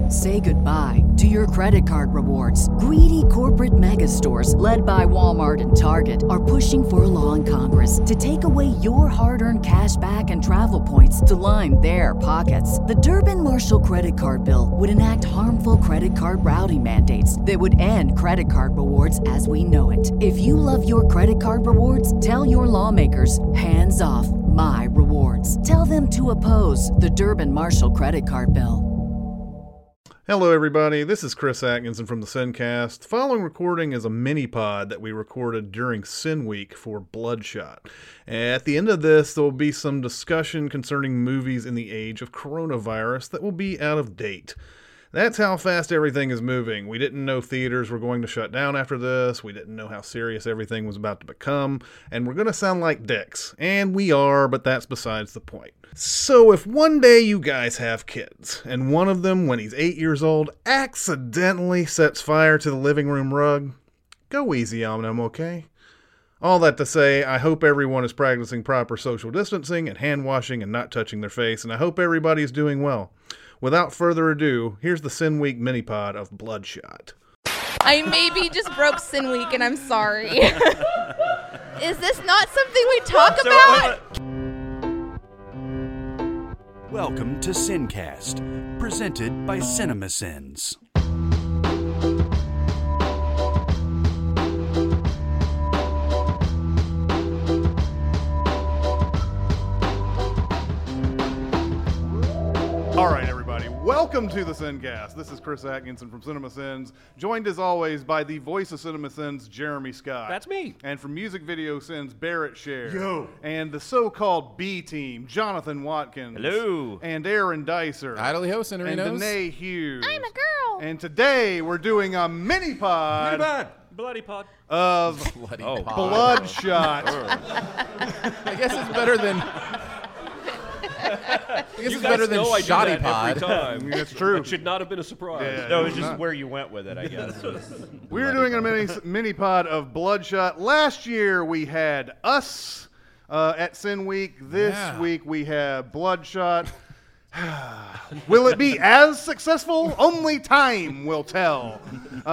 Say goodbye to your credit card rewards. Greedy corporate mega stores, led by Walmart and Target, are pushing for a law in Congress to take away your hard-earned cash back and travel points to line their pockets. The Durbin-Marshall credit card bill would enact harmful credit card routing mandates that would end credit card rewards as we know it. If you love your credit card rewards, tell your lawmakers, hands off my rewards. Tell them to oppose the Durbin-Marshall credit card bill. Hello, everybody. This is Chris Atkinson from the Sincast. The following recording is a mini-pod that we recorded during Sin Week for Bloodshot. At the end of this, there will be some discussion concerning movies in the age of coronavirus that will be out of date. That's how fast everything is moving. We didn't know theaters were going to shut down after this. We didn't know how serious everything was about to become. And we're going to sound like dicks. And we are, but that's besides the point. So if one day you guys have kids, and one of them, when he's 8 years old, accidentally sets fire to the living room rug, go easy on him, okay? All that to say, I hope everyone is practicing proper social distancing and hand washing and not touching their face, and I hope everybody is doing well. Without further ado, here's the Sin Week mini-pod of Bloodshot. I maybe just broke Sin Week and I'm sorry. Is this not something we talk about? Welcome to Sincast, presented by CinemaSins. All right, everybody, welcome to the Sincast. This is Chris Atkinson from CinemaSins, joined as always by the voice of CinemaSins, Jeremy Scott. That's me. And from Music Video Sins, Barrett Share. Yo. And the so-called B-Team, Jonathan Watkins. Hello. And Aaron Dicer. Idly host and And Danae Hughes. I'm a girl. And today we're doing a mini-pod. Bloody pod. Of Bloody Oh. pod. Bloodshot. I guess it's better than. I guess it's better than I Shoddy do that Pod. every time. That's true. It should not have been a surprise. Yeah. No, it's It's just not. where you went with it, I guess. We're doing a mini pod of Bloodshot. Last year we had Us at Sin Week. This week we have Bloodshot. Will it be as successful? Only time will tell.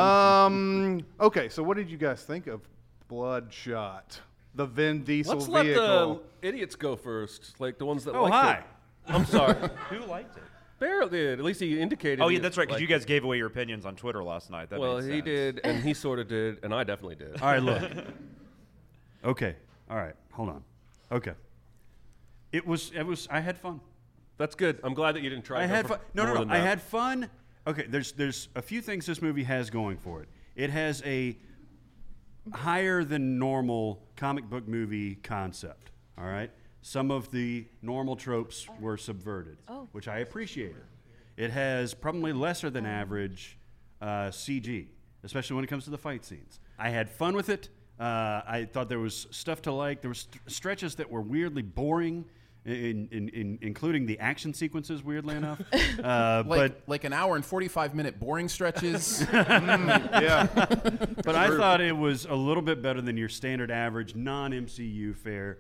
Okay, so what did you guys think of Bloodshot? The Vin Diesel Let's let vehicle. the idiots go first, like the ones that Oh, liked hi. it. I'm sorry. Who liked it? Barrett did. At least he indicated. Oh, yeah, he that's right, because you liked guys gave away your opinions on Twitter last night. That it. Well, made he sense. did, and he sort of did, and I definitely did. All right, look. Okay. All right. Hold on. Okay. It was. I had fun. That's good. I'm glad that you didn't try. I to go had for fun. No. more than I that. had fun. Okay. There's a few things this movie has going for it. It has a higher than normal comic book movie concept. All right. Some of the normal tropes were subverted, which I appreciated. It has probably lesser than average CG, especially when it comes to the fight scenes. I had fun with it. I thought there was stuff to like. There were stretches that were weirdly boring, including the action sequences, weirdly enough. Like an hour and 45-minute boring stretches. Yeah. But I thought it was a little bit better than your standard average non-MCU fare.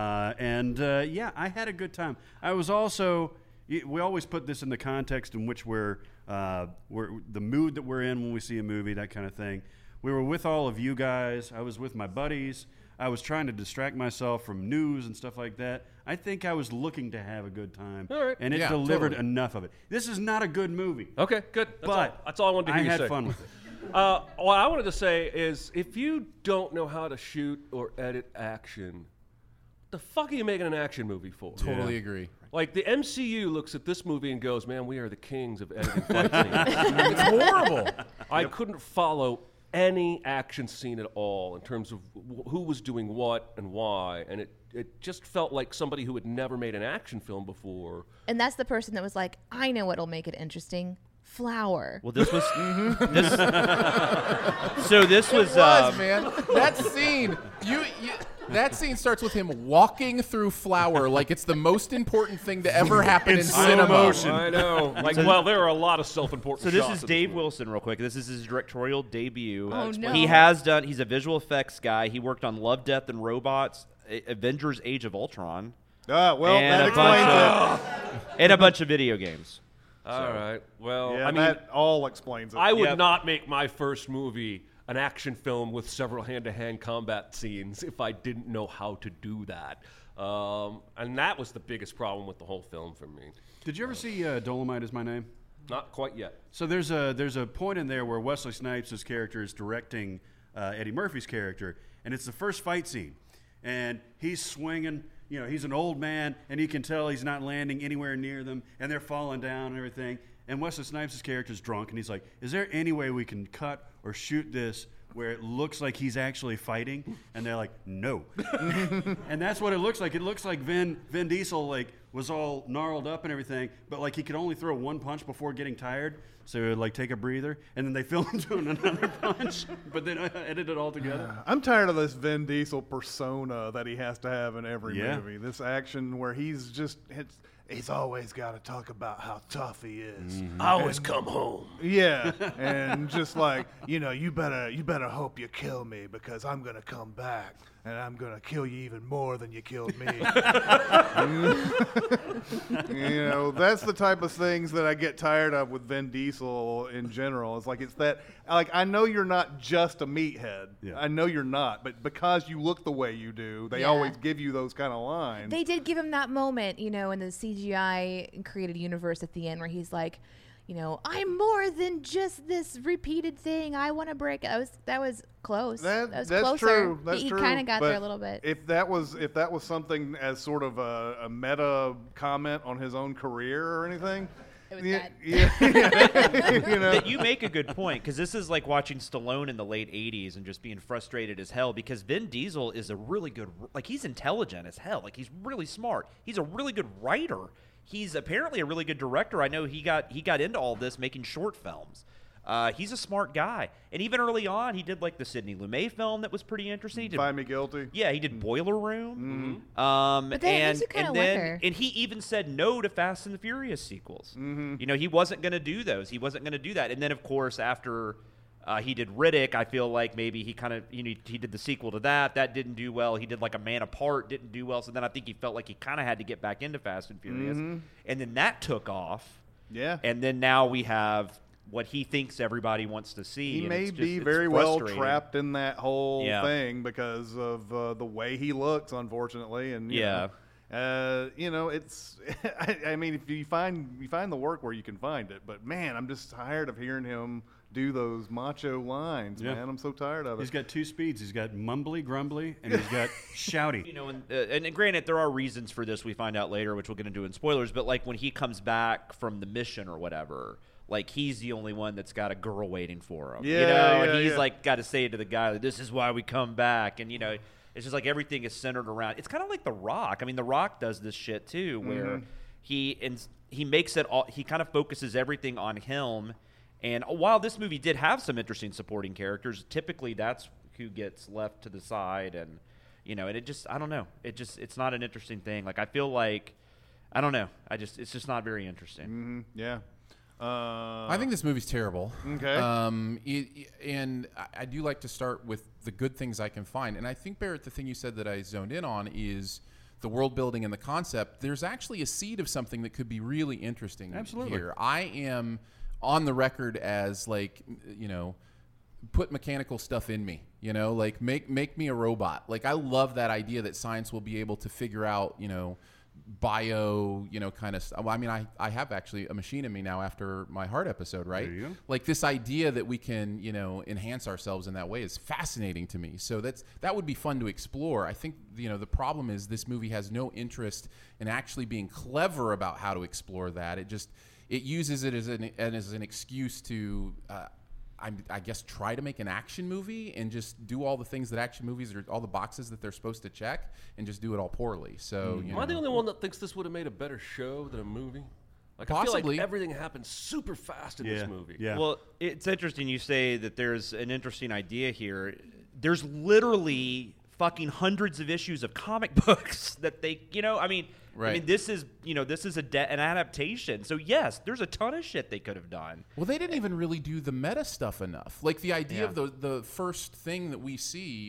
Yeah, I had a good time. I was also, we always put this in the context in which we're the mood that we're in when we see a movie, that kind of thing. We were with all of you guys. I was with my buddies. I was trying to distract myself from news and stuff like that. I think I was looking to have a good time. All right. And it Yeah, delivered totally. enough of it. This is not a good movie. Okay, good. That's all I wanted to hear I you had say. fun with it. What I wanted to say is, if you don't know how to shoot or edit action, the fuck are you making an action movie for? Totally agree. Like, the MCU looks at this movie and goes, man, we are the kings of editing fight scenes. It's horrible. I couldn't follow any action scene at all in terms of who was doing what and why, and it just felt like somebody who had never made an action film before. And that's the person that was like, I know what'll make it interesting. Flour. Well, this was. So this was. Man. That scene. That scene starts with him walking through flour like it's the most important thing to ever happen in cinema. I know. Like, well, there are a lot of self-important So this shots is in Dave movie. Wilson, real quick. This is his directorial debut. Oh, no. He's a visual effects guy. He worked on Love, Death, and Robots, Avengers: Age of Ultron, Well, and that explains it. and a bunch of video games. All right. Well, Yeah, I mean, that all explains it. I would Yep. not make my first movie an action film with several hand-to-hand combat scenes if I didn't know how to do that. And that was the biggest problem with the whole film for me. Did you ever see Dolomite Is My Name? Not quite yet. So there's a point in there where Wesley Snipes' character is directing Eddie Murphy's character, and it's the first fight scene, and he's swinging. You know, he's an old man, and you can tell he's not landing anywhere near them, and they're falling down and everything. And Wesley Snipes' character's drunk, and he's like, "Is there any way we can cut or shoot this where it looks like he's actually fighting?" And they're like, "No." And that's what it looks like. It looks like Vin Diesel was all gnarled up and everything, but he could only throw one punch before getting tired, so he would take a breather, and then they film him doing another punch, but then edit it all together. I'm tired of this Vin Diesel persona that he has to have in every Yeah. movie. This action where he's always got to talk about how tough he is. I always come home. Yeah, and just you better hope you kill me because I'm gonna come back and I'm gonna kill you even more than you killed me. That's the type of things that I get tired of with Vin Diesel in general. It's that I know you're not just a meathead. Yeah. I know you're not, but because you look the way you do, they Yeah. always give you those kind of lines. They did give him that moment, in the CGI created universe at the end where he's like, I'm more than just this repeated thing. I want to break. That was close. That was that's closer. true. That's he true. kind of got there But a little bit. If that was something as sort of a meta comment on his own career or anything, It was yeah, bad. yeah. That you make a good point, because this is like watching Stallone in the late 80s and just being frustrated as hell, because Vin Diesel is a really good, he's intelligent as hell. He's really smart. He's a really good writer. He's apparently a really good director. I know he got into all this making short films. He's a smart guy. And even early on, he did the Sidney Lumet film that was pretty interesting. He did, Find Me Guilty. yeah, he did Boiler Room. But then it makes you kinda wonder. And he even said no to Fast and the Furious sequels. He wasn't going to do those. He wasn't going to do that. And then, of course, after he did Riddick, I feel like maybe he kind of, he did the sequel to that. That didn't do well. He did A Man Apart, didn't do well. So then I think he felt like he kind of had to get back into Fast and Furious. And then that took off. Yeah. And then now we have what he thinks everybody wants to see. He and may it's be it's very well frustrating. trapped in that whole Yeah. thing because of the way he looks, unfortunately. And Yeah. it's. I mean, if you find the work where you can find it, but man, I'm just tired of hearing him do those macho lines. Yeah. Man, I'm so tired of it. He's got two speeds. He's got mumbly, grumbly, and he's got shouty. And granted, there are reasons for this we find out later, which we'll get into in spoilers, but when he comes back from the mission or whatever, he's the only one that's got a girl waiting for him. And he's got to say to the guy, this is why we come back. And, it's just everything is centered around. It's kind of like The Rock. I mean, The Rock does this shit too, where he makes it all, he kind of focuses everything on him. And while this movie did have some interesting supporting characters, typically that's who gets left to the side. And, and it just, I don't know. It's not an interesting thing. I feel I don't know. It's just not very interesting. Yeah. I think this movie's terrible. Okay. And I do like to start with the good things I can find. And I think, Barrett, the thing you said that I zoned in on is the world building and the concept. There's actually a seed of something that could be really interesting Absolutely. here. I am on the record as put mechanical stuff in me, make me a robot. I love that idea that science will be able to figure out, bio, kind of stuff. Well, I mean, I have actually a machine in me now after my heart episode, right? There you go. This idea that we can, enhance ourselves in that way is fascinating to me. So that would be fun to explore. I think, the problem is this movie has no interest in actually being clever about how to explore that. It uses it as an excuse to, I guess, try to make an action movie and just do all the things that action movies are, all the boxes that they're supposed to check, and just do it all poorly. So, Am I the only one that thinks this would have made a better show than a movie? I feel Possibly. like everything happened super fast in this movie. Yeah. Well, it's interesting you say that there's an interesting idea here. There's literally fucking hundreds of issues of comic books that they, Right. I mean, this is an adaptation. So yes, there's a ton of shit they could have done. Well, they didn't even really do the meta stuff enough. The idea of the first thing that we see,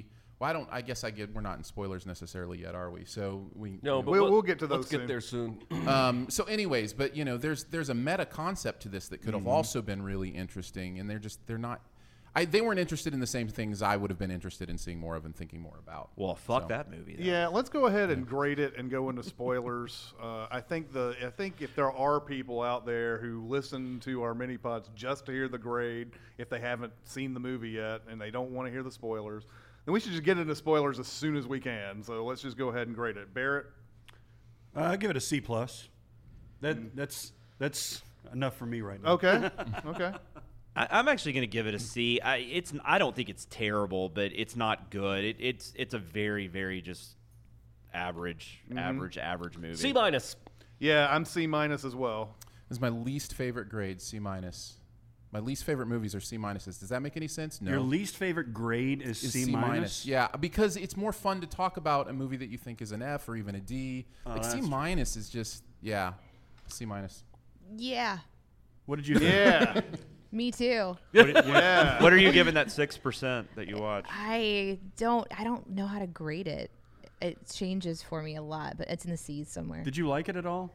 Well, I guess we're not in spoilers necessarily yet, are we? So No, but we'll get to those Let's soon. get there soon. So anyways, but there's a meta concept to this that could have also been really interesting, and they're not. They weren't interested in the same things I would have been interested in seeing more of and thinking more about. Well, fuck that movie. Then. Yeah, let's go ahead and grade it and go into spoilers. I think if there are people out there who listen to our mini pods just to hear the grade, if they haven't seen the movie yet and they don't want to hear the spoilers, then we should just get into spoilers as soon as we can. So let's just go ahead and grade it. Barrett? I give it a C+. That's enough for me right now. Okay. Okay. I'm actually going to give it a C. I don't think it's terrible, but it's not good. It's a very, very just average movie. C minus. Yeah, I'm C minus as well. This is my least favorite grade, C minus. My least favorite movies are C minuses. Does that make any sense? No. Your least favorite grade is C minus? Yeah, because it's more fun to talk about a movie that you think is an F or even a D. C minus is just, C minus. Yeah. What did you think? Yeah. Me too. Yeah. What are you giving that 6% that you watch? I don't know how to grade it. It changes for me a lot, but it's in the C's somewhere. Did you like it at all?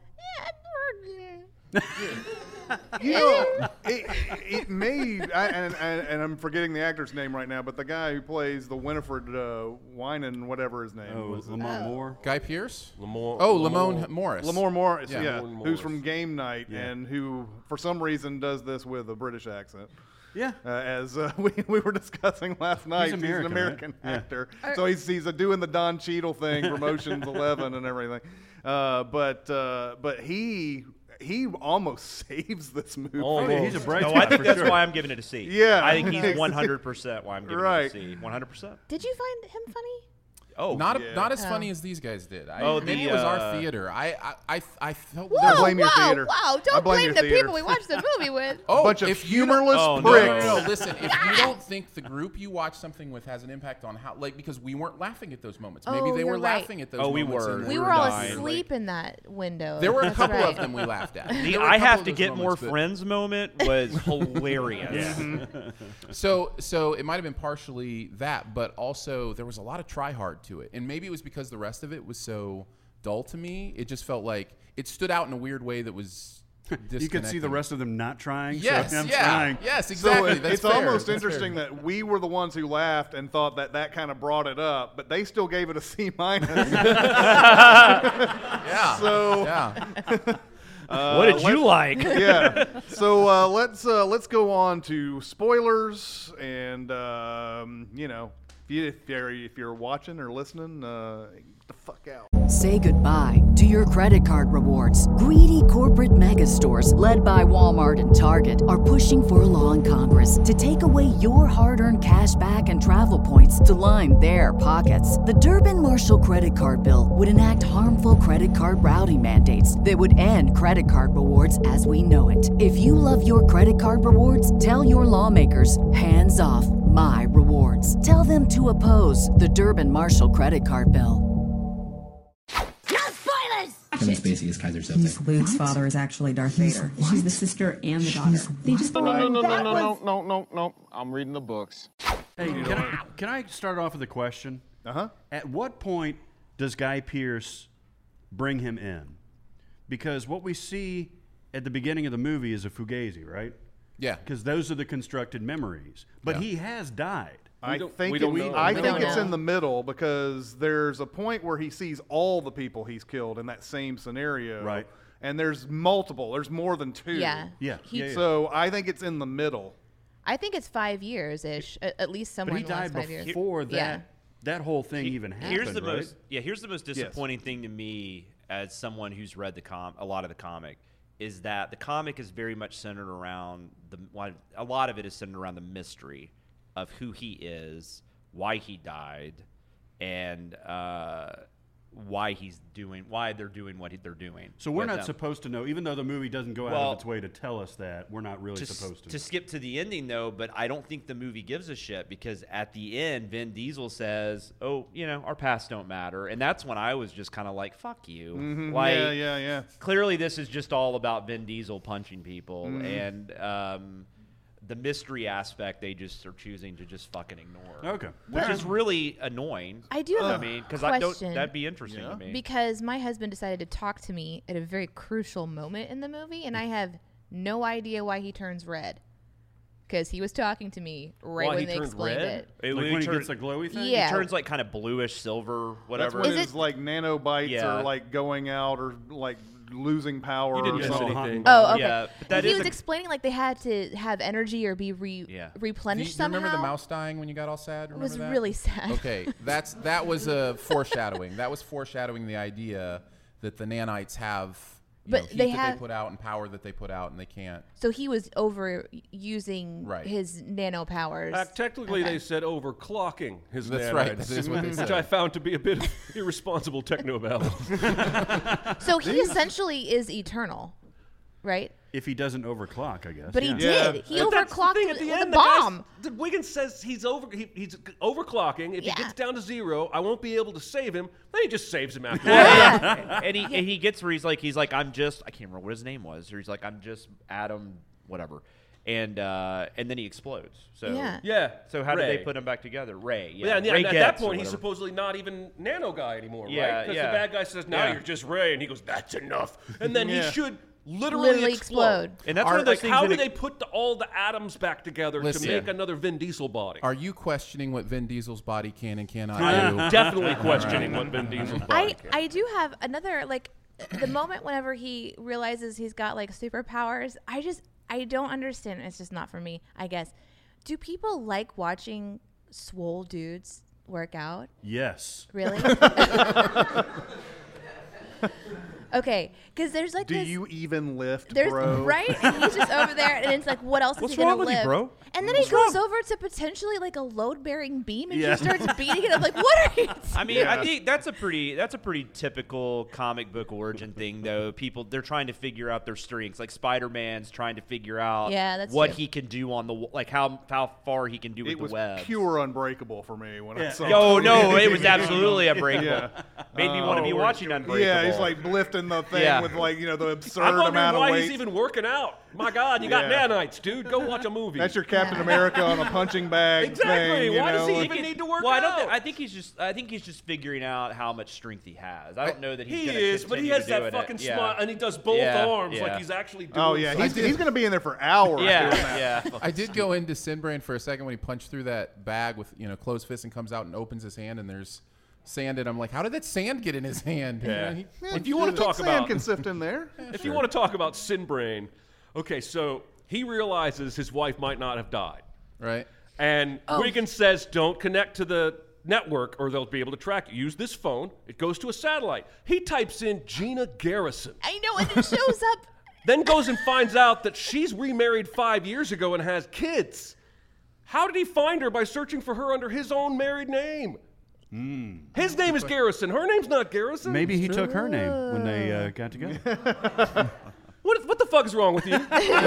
You know, it made, and I'm forgetting the actor's name right now, but the guy who plays the Winifred Winan, whatever his name was. Lamont Moore? Guy Pearce? Lamont Morris. Lamore Morris, yeah, Lamore who's Morris. from Game Night and who, for some reason, does this with a British accent. Yeah. As we were discussing last night, he's an American right? actor, so he's doing the Don Cheadle thing from Ocean's 11 and everything. But he almost saves this movie. He's a bright No, spot I think for that's sure. why I'm giving it a C. Yeah. I think he's 100% why I'm giving Right. it a C. 100%. Did you find him funny? Oh, Not Yeah. not as funny as these guys did. Maybe the, it was our theater. I felt Whoa, blame your whoa, theater. wow. I Don't blame blame your the theater. people we watched the movie with. Oh, bunch of if you don't- humorless Oh, pricks. No, listen. If you don't think the group you watch something with has an impact on how, because we weren't laughing at those moments. Maybe Oh, they were you're right. laughing at those Oh, we moments. were. and We were all dying. asleep in that window. There were a That's couple right. of them we laughed at. The There were a I couple have of to those get more moments, but- friends moment was hilarious. So it might have been partially that, but also there was a lot of try hard to it, and maybe it was because the rest of it was so dull to me. It just felt like it stood out in a weird way that was disconnecting. You could see the rest of them not trying. Yes, so I'm yeah, trying. yes, exactly. So That's it's fair. almost That's interesting fair. that we were the ones who laughed and thought that kind of brought it up, but they still gave it a C minus. Yeah. So Yeah. What did you like? yeah. So let's go on to spoilers, and if you're watching or listening, get the fuck out. Say goodbye to your credit card rewards. Greedy corporate mega stores, led by Walmart and Target, are pushing for a law in Congress to take away your hard-earned cash back and travel points to line their pockets. The Durbin-Marshall credit card bill would enact harmful credit card routing mandates that would end credit card rewards as we know it. If you love your credit card rewards, tell your lawmakers, hands off my rewards. Tell them to oppose the Durbin-Marshall credit card bill. Kevin Spacey is Kaiser Soze. Luke's father is actually Darth Vader. She's the sister and the daughter. They just No. I'm reading the books. Hey, can I start off with a question? Uh-huh. At what point does Guy Pearce bring him in? Because what we see at the beginning of the movie is a fugazi, right? Yeah. Because those are the constructed memories. But Yeah. he has died. I don't think know. I We think don't it's know. in the middle because there's a point where he sees all the people he's killed in that same scenario. Right. And there's multiple. There's more than two. Yeah. Yeah. He- yeah. So I think it's in the middle. I think it's 5 years ish, at least somewhere But he in the last died 5 years. before that. Yeah. That whole thing even happened. Here's the right? most disappointing thing to me as someone who's read a lot of the comic is that the comic is very much centered around a lot of it is centered around the mystery of who he is, why he died, and why they're doing what they're doing. So we're with not them. supposed to know, even though the movie doesn't go out Well, of its way to tell us that, we're not really supposed to. To skip to the ending, though, but I don't think the movie gives a shit because at the end, Vin Diesel says, "Oh, our past don't matter," and that's when I was just kind of like, "Fuck you!" Like, Yeah. clearly, this is just all about Vin Diesel punching people, Mm-hmm. and the mystery aspect they just are choosing to just fucking ignore. Okay. Which is really annoying. I do have because a question. that'd be interesting to me. Because my husband decided to talk to me at a very crucial moment in the movie, and I have no idea why he turns red. Because he was talking to me when they explained it. Like when he gets a glowy thing? Yeah. He turns like kind of bluish silver, whatever. That's when his like nanobites are like going out or like losing power. You didn't or miss something. anything. Oh, okay. Yeah, but he was explaining like they had to have energy or be replenished Do you remember the somehow. mouse dying when you got all sad? Remember It was that? really sad. Okay, that was a foreshadowing. That was foreshadowing the idea that the nanites have heat that they put out and power that they put out, and they can't. So he was overusing his nano powers. Technically, they said overclocking his That's nanites, right. That is what they which said. I found to be a bit of irresponsible technobabble. So he essentially is eternal, right? If he doesn't overclock, I guess. But he did. He overclocked at the with end, a bomb. Wiggins says he's overclocking. If he gets down to 0, I won't be able to save him. Then he just saves him after that. And he gets where he's like I can't remember what his name was. Or he's like, I'm just Adam, whatever. And then he explodes. So yeah. So how did Ray. they put him back together? Ray. Yeah, and Ray at that Getz or point, he's whatever. supposedly not even Nano Guy anymore, Yeah, right? Because yeah. the bad guy says, now Yeah. you're just Ray. And he goes, that's enough. And then he should Literally explode. And that's one of those things. How do they put all the atoms back together Listen. to make another Vin Diesel body? Are you questioning what Vin Diesel's body can and cannot do? I'm definitely questioning what Vin Diesel's body can. I do have another the moment whenever he realizes he's got like superpowers. I don't understand. It's just not for me, I guess. Do people like watching swole dudes work out? Yes. Really? Okay, because there's like Do this. you even lift, There's bro? right, and he's just over there, and it's like, what else is What's he gonna wrong with you, lift? bro? And then he goes over to potentially like a load-bearing beam and Yeah. just starts beating it. I'm like, what are you? I mean, I think that's a pretty typical comic book origin thing, though. People, they're trying to figure out their strengths. Like Spider-Man's trying to figure out that's what true. he can do on the how far he can do with It the was web. pure Unbreakable for me when I saw Yo, it. no, it was absolutely Unbreakable. Yeah. Made me want to be watching Unbreakable. Yeah, he's like lifting the thing with like the absurd I'm wondering amount of why weight. he's even working out. My God, you got nanites, dude. Go watch a movie. That's your Captain America on a punching bag Exactly. thing. Why does he like- even need to work Well, out? I think he's just figuring out how much strength he has. I don't know that he's He gonna is, but he continue has to do that it. fucking Yeah. smile, and he does both arms like he's actually doing Oh yeah, something. he's going to be in there for hours. Yeah, doing that. yeah. I did go into Sinbrain for a second when he punched through that bag with closed fists and comes out and opens his hand and there's sand, and I'm like, how did that sand get in his hand? Yeah. Yeah, If you want to talk sand about can sift in there. if you want to talk about Sinbrain, okay, so he realizes his wife might not have died. Right. And Wiggins says, don't connect to the network or they'll be able to track you. Use this phone. It goes to a satellite. He types in Gina Garrison. I know, and it shows up. Then goes and finds out that she's remarried 5 years ago and has kids. How did he find her? By searching for her under his own married name. His name is Garrison. Her name's not Garrison. Maybe he took her name when they got together. What the fuck is wrong with you?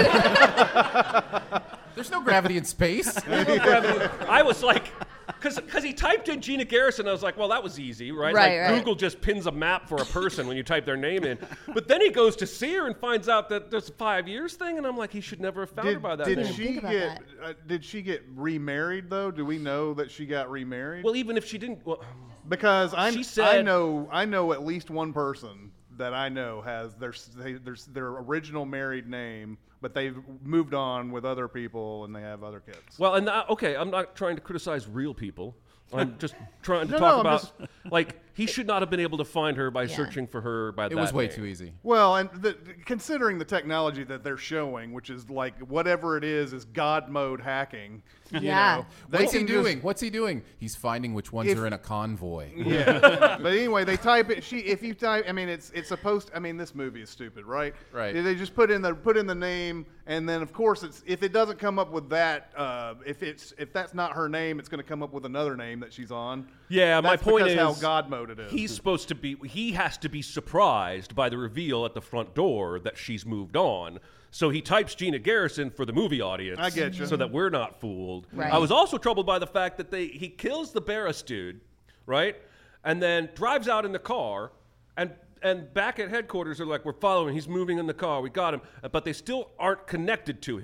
There's no gravity in space. I was like, because he typed in Gina Garrison, I was like, well, that was easy, right? Right, like right. Google just pins a map for a person when you type their name in. But then he goes to see her and finds out that there's a 5 years thing, and I'm like, he should never have found her by that Did name. she get remarried though? Do we know that she got remarried? Well, even if she didn't, because I said- know at least one person that I know has their original married name, but they've moved on with other people and they have other kids. Well, and okay, I'm not trying to criticize real people. I'm just trying to No, talk I'm about, just- like, he should not have been able to find her by searching for her by that It was way name. too easy. Well, and considering the technology that they're showing, which is like whatever it is God mode hacking. Yeah. You know, they What's he can just- doing? What's he doing? He's finding which ones If- are in a convoy. Yeah, but anyway, they type it. If you type, I mean, it's supposed. I mean, this movie is stupid, right? Right. They just put in the name, and then of course, if it doesn't come up with that, if that's not her name, it's going to come up with another name that she's on. Yeah, my That's point because is how God mode it is. He has to be surprised by the reveal at the front door that she's moved on. So he types Gina Garrison for the movie audience. I get you. So that we're not fooled. Right. I was also troubled by the fact that he kills the Barris dude, right? And then drives out in the car, and back at headquarters they're like, we're following, he's moving in the car, we got him. But they still aren't connected to him.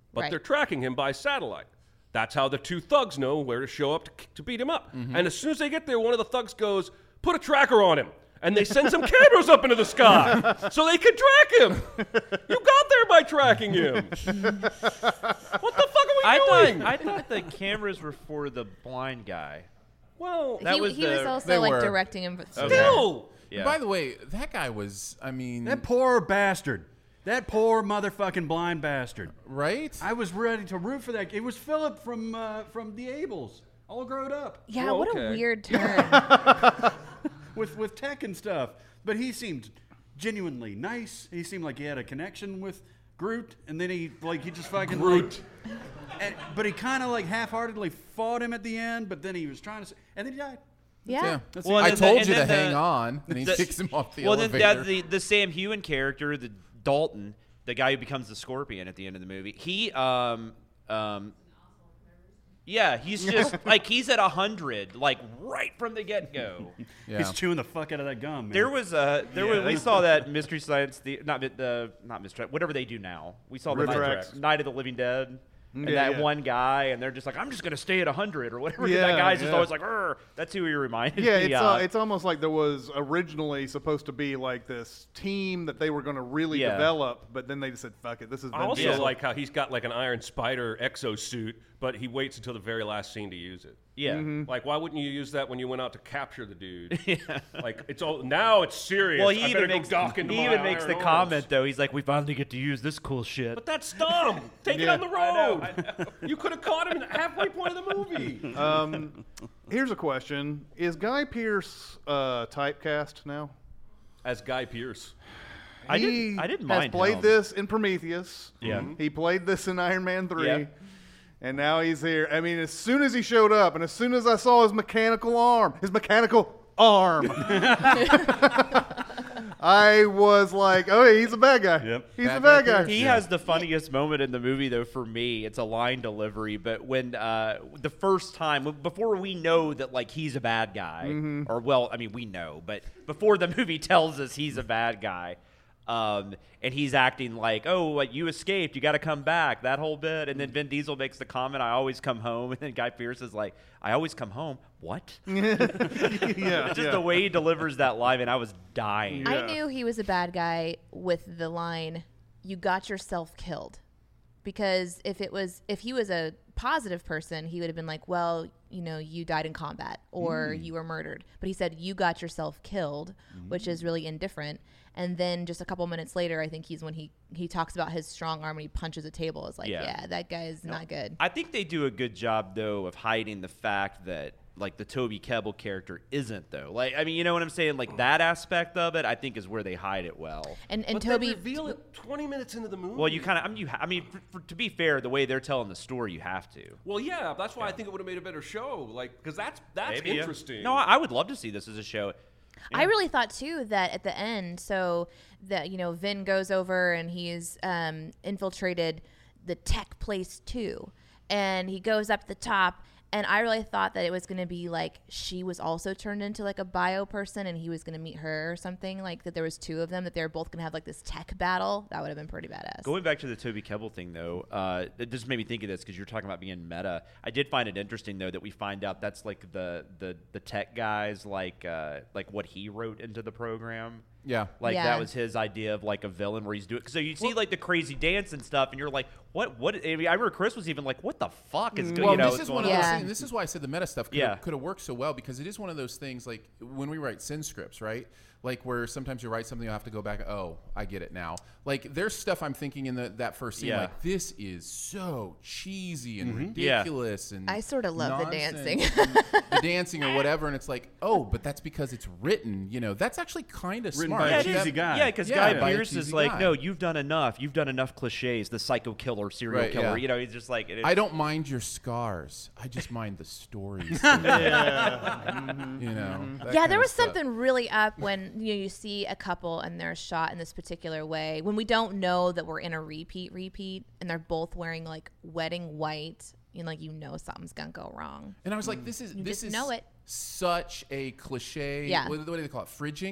but Right. they're tracking him by satellite. That's how the two thugs know where to show up to beat him up. And as soon as they get there, one of the thugs goes, "Put a tracker on him." And they send some cameras up into the sky so they can track him. You got there by tracking him. What the fuck are we doing? I thought the cameras were for the blind guy. Well, he was they also like were. directing him, but still. Yeah. By the way, that guy was, I mean... That poor bastard. That poor motherfucking blind bastard. Right? I was ready to root for that. It was Philip from The Ables, all grown up. yeah, Oh, what okay. a weird turn. with tech and stuff. But he seemed genuinely nice. He seemed like he had a connection with Groot, and then he just fucking Groot. but he kind of like half-heartedly fought him at the end. But then he was trying to, and then he died. Yeah. Well, I and told then you to the- hang on, and he the- kicks him off the well, elevator. then the Sam Heughan character, the Dalton, the guy who becomes the Scorpion at the end of the movie, he yeah, he's just like he's at 100, like right from the get-go. Yeah. He's chewing the fuck out of that gum. Man. There was we saw that Mystery Science not Mystery, whatever they do now. We saw the Retroact. Night of the Living Dead. And Yeah, that yeah. one guy, and they're just like, I'm just going to stay at 100 or whatever. Yeah, that guy's just yeah. always like, "Rrr." That's who he reminded Yeah, me of. it's almost like there was originally supposed to be like this team that they were going to really Yeah. develop, but then they just said, "Fuck it, this is." I also Vin Diesel." like how he's got like an Iron Spider exosuit, but he waits until the very last scene to use it. Yeah. Mm-hmm. Like, why wouldn't you use that when you went out to capture the dude? Like, it's all now it's serious. Well, he I even better makes, go dock into he my even makes iron the arms. comment, though. He's like, we finally get to use this cool shit. But that's dumb. Take it Yeah. on the road. You could have caught him at the halfway point of the movie. Here's a question: Is Guy Pearce typecast now? As Guy Pearce. I He didn't has mind played him. this in Prometheus. Yeah. He played this in Iron Man 3. Yeah. And now he's here. I mean, as soon as he showed up, and as soon as I saw his mechanical arm, I was like, oh, he's a bad guy. Yep. He's a Bad bad guy guy. He has the funniest moment in the movie, though, for me. It's a line delivery, but when the first time, before we know that, like, he's a bad guy, or, well, I mean, we know, but before the movie tells us he's a bad guy, and he's acting like, oh, what, you escaped, you got to come back, that whole bit. And then Vin Diesel makes the comment, I always come home. And then Guy Pearce is like, I always come home. What? Yeah. Just the way he delivers that line, and I was dying. I knew he was a bad guy with the line, "You got yourself killed," because if he was a positive person, he would have been like, well, you know, you died in combat or you were murdered. But he said, you got yourself killed, which is really indifferent. And then just a couple minutes later, I think he's when he talks about his strong arm and he punches a table. It's like, yeah, that guy is not good. I think they do a good job, though, of hiding the fact that, like, the Toby Kebbell character isn't, though. Like, I mean, you know what I'm saying? Like, that aspect of it, I think, is where they hide it well. And But Toby they reveal it 20 minutes into the movie. Well, you kind of, I mean, to be fair, the way they're telling the story, you have to. Well, yeah, that's why I think it would have made a better show. Like, because that's Maybe, yeah. interesting. No, I would love to see this as a show. I really thought too that at the end, so that, you know, Vin goes over and he's infiltrated the tech place too, and he goes up the top, and I really thought that it was going to be like she was also turned into like a bio person, and he was going to meet her or something, like that there was two of them, that they were both going to have like this tech battle. That would have been pretty badass. Going back to the Toby Kebbell thing, though, it just made me think of this because you're talking about being meta. I did find it interesting, though, that we find out that's like the tech guys, like what he wrote into the program. Yeah. Like Yeah. that was his idea of like a villain where he's doing. So you see like the crazy dance and stuff, and you're like, what? I mean, I remember Chris was even like, what the fuck is going? Well, You know, this is what's one going of on? those Yeah. things. This is why I said the meta stuff could have worked so well, because it is one of those things like when we write sin scripts, right? Like where sometimes you write something, you have to go back. Oh, I get it now. Like there's stuff I'm thinking in that first scene. Yeah. Like this is so cheesy and Yeah. ridiculous, and I sort of love the nonsense dancing. and the dancing or whatever. And it's like, oh, but that's because it's written. You know, that's actually kind of Written smart. by a it is. cheesy guy. Yeah, because Yeah, Guy by a Pearce is cheesy like, guy. no, you've done enough. You've done enough cliches. The psycho killer, serial Right, killer. yeah. You know, he's just like. I don't mind your scars. I just mind the stories. You know. that Yeah, kind there of was stuff. something really up when you see a couple and they're shot in this particular way, when we don't know that we're in a repeat, and they're both wearing like wedding white, you know something's gonna go wrong. And I was like, this You is just know it. such a cliche. Yeah. What do they call it? Fridging,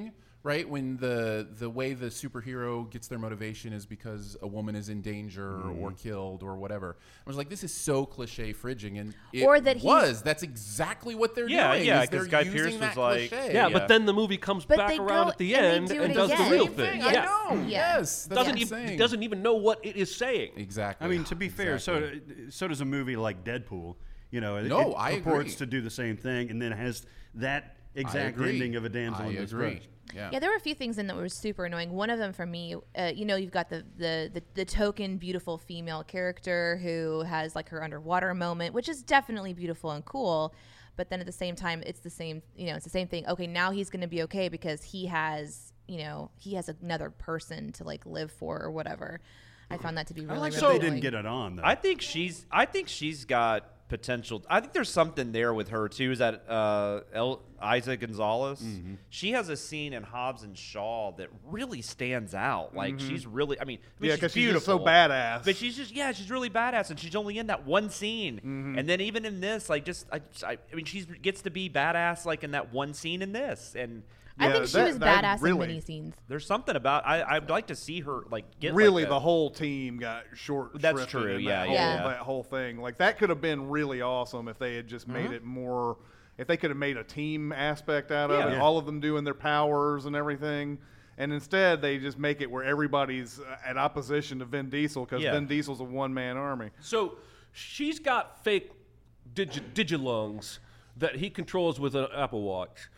right? When the way the superhero gets their motivation is because a woman is in danger or killed or whatever. I was like, this is so cliche fridging, and that's exactly what they're doing. Yeah, because Guy Pearce was like, but then the movie comes back around at the end and does the real thing. I know. Yes, doesn't even know what it is saying. Exactly. I mean, to be fair, so does a movie like Deadpool. You know, it purports to do the same thing, and then it has that exact ending of a damsel in distress. Yeah, there were a few things in that were super annoying. One of them for me, you've got the token beautiful female character who has like her underwater moment, which is definitely beautiful and cool. But then at the same time, it's the same thing. Okay, now he's going to be okay because he has another person to like live for or whatever. I found that to be really, really they didn't get it on though. I think she's got potential. I think there's something there with her too. Is that Isa Gonzalez? Mm-hmm. She has a scene in Hobbs and Shaw that really stands out. Like she's really, because she's just so badass. But she's she's really badass, and she's only in that one scene. Mm-hmm. And then even in this, like she gets to be badass like in that one scene in this, and. I think she was badass in many scenes. There's something about I'd like to see her like get really like the whole team got short. That's true. That whole thing, like that could have been really awesome if they had just made it more. If they could have made a team aspect out of it, all of them doing their powers and everything, and instead they just make it where everybody's at opposition to Vin Diesel because Vin Diesel's a one-man army. So she's got fake digilungs that he controls with an Apple Watch.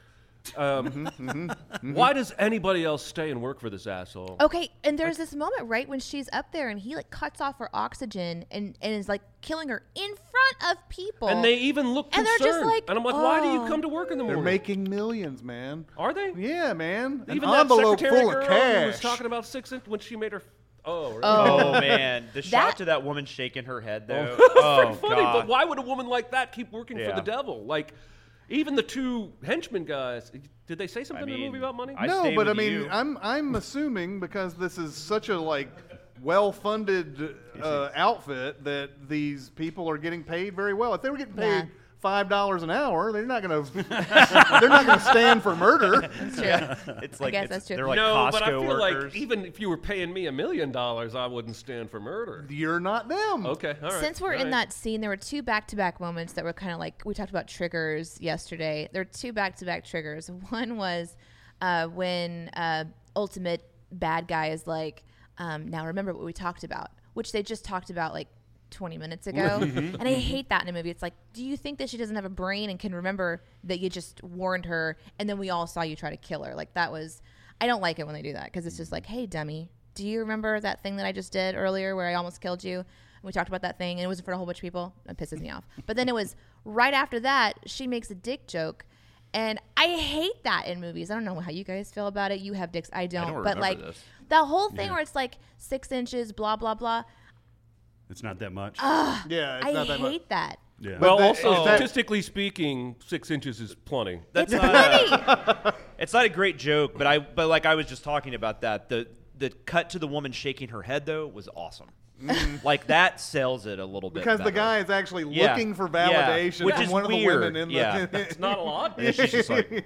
Why does anybody else stay and work for this asshole? Okay, and there's this moment right when she's up there and he like cuts off her oxygen and is like killing her in front of people. And they even look concerned. And they're just like, and I'm like, why do you come to work in the morning? They're making millions, man. Are they? Yeah, man. Even an that envelope secretary full girl of cash. who was talking about 6 inch when she made her. Oh man, the shot to that woman shaking her head though. Pretty funny. God. But why would a woman like that keep working for the devil? Like. Even the two henchmen guys, did they say something in the movie about money? No, but I'm assuming because this is such a like well-funded outfit that these people are getting paid very well. If they were getting paid $5 an hour, they're not going to stand for murder. That's true. It's like I guess that's true. They're like no, Costco but I feel workers. like even if you were paying me $1 million, I wouldn't stand for murder. You're not them. Okay, all right. Since we're in that scene, there were two back-to-back moments that were kind of like we talked about triggers yesterday. There were two back-to-back triggers. One was when ultimate bad guy is like, now remember what we talked about, which they just talked about like 20 minutes ago. And I hate that in a movie. It's like, do you think that she doesn't have a brain and can remember that you just warned her and then we all saw you try to kill her? Like that was, I don't like it when they do that because it's just like, hey, dummy, do you remember that thing that I just did earlier where I almost killed you? And we talked about that thing and it was in front of a whole bunch of people. It pisses me off. But then it was right after that, she makes a dick joke. And I hate that in movies. I don't know how you guys feel about it. You have dicks. I don't but like that whole thing where it's like 6 inches, blah, blah, blah. It's not that much. It's not that much. I hate that. Yeah. Well, also, statistically speaking, 6 inches is plenty. That's not it's not a great joke, but like I was just talking about that. The cut to the woman shaking her head though was awesome. Like that sells it a little bit because better. the guy is actually looking for validation which from is one of the weird. women in the. It's not a lot. And she's just like,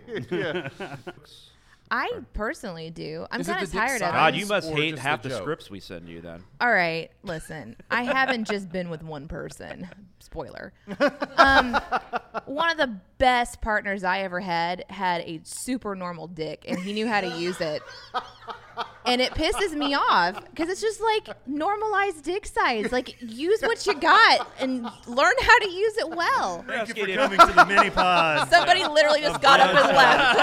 I personally do. I'm Is it kind the of dick tired of size? it. God, you must Or hate just half the the joke? scripts we send you then. All right, listen. I haven't just been with one person. Spoiler. One of the best partners I ever had a super normal dick, and he knew how to use it. And it pisses me off because it's just like normalized dick size. Like, use what you got and learn how to use it well. Thank you for coming to the mini pod. Somebody literally just got up and left.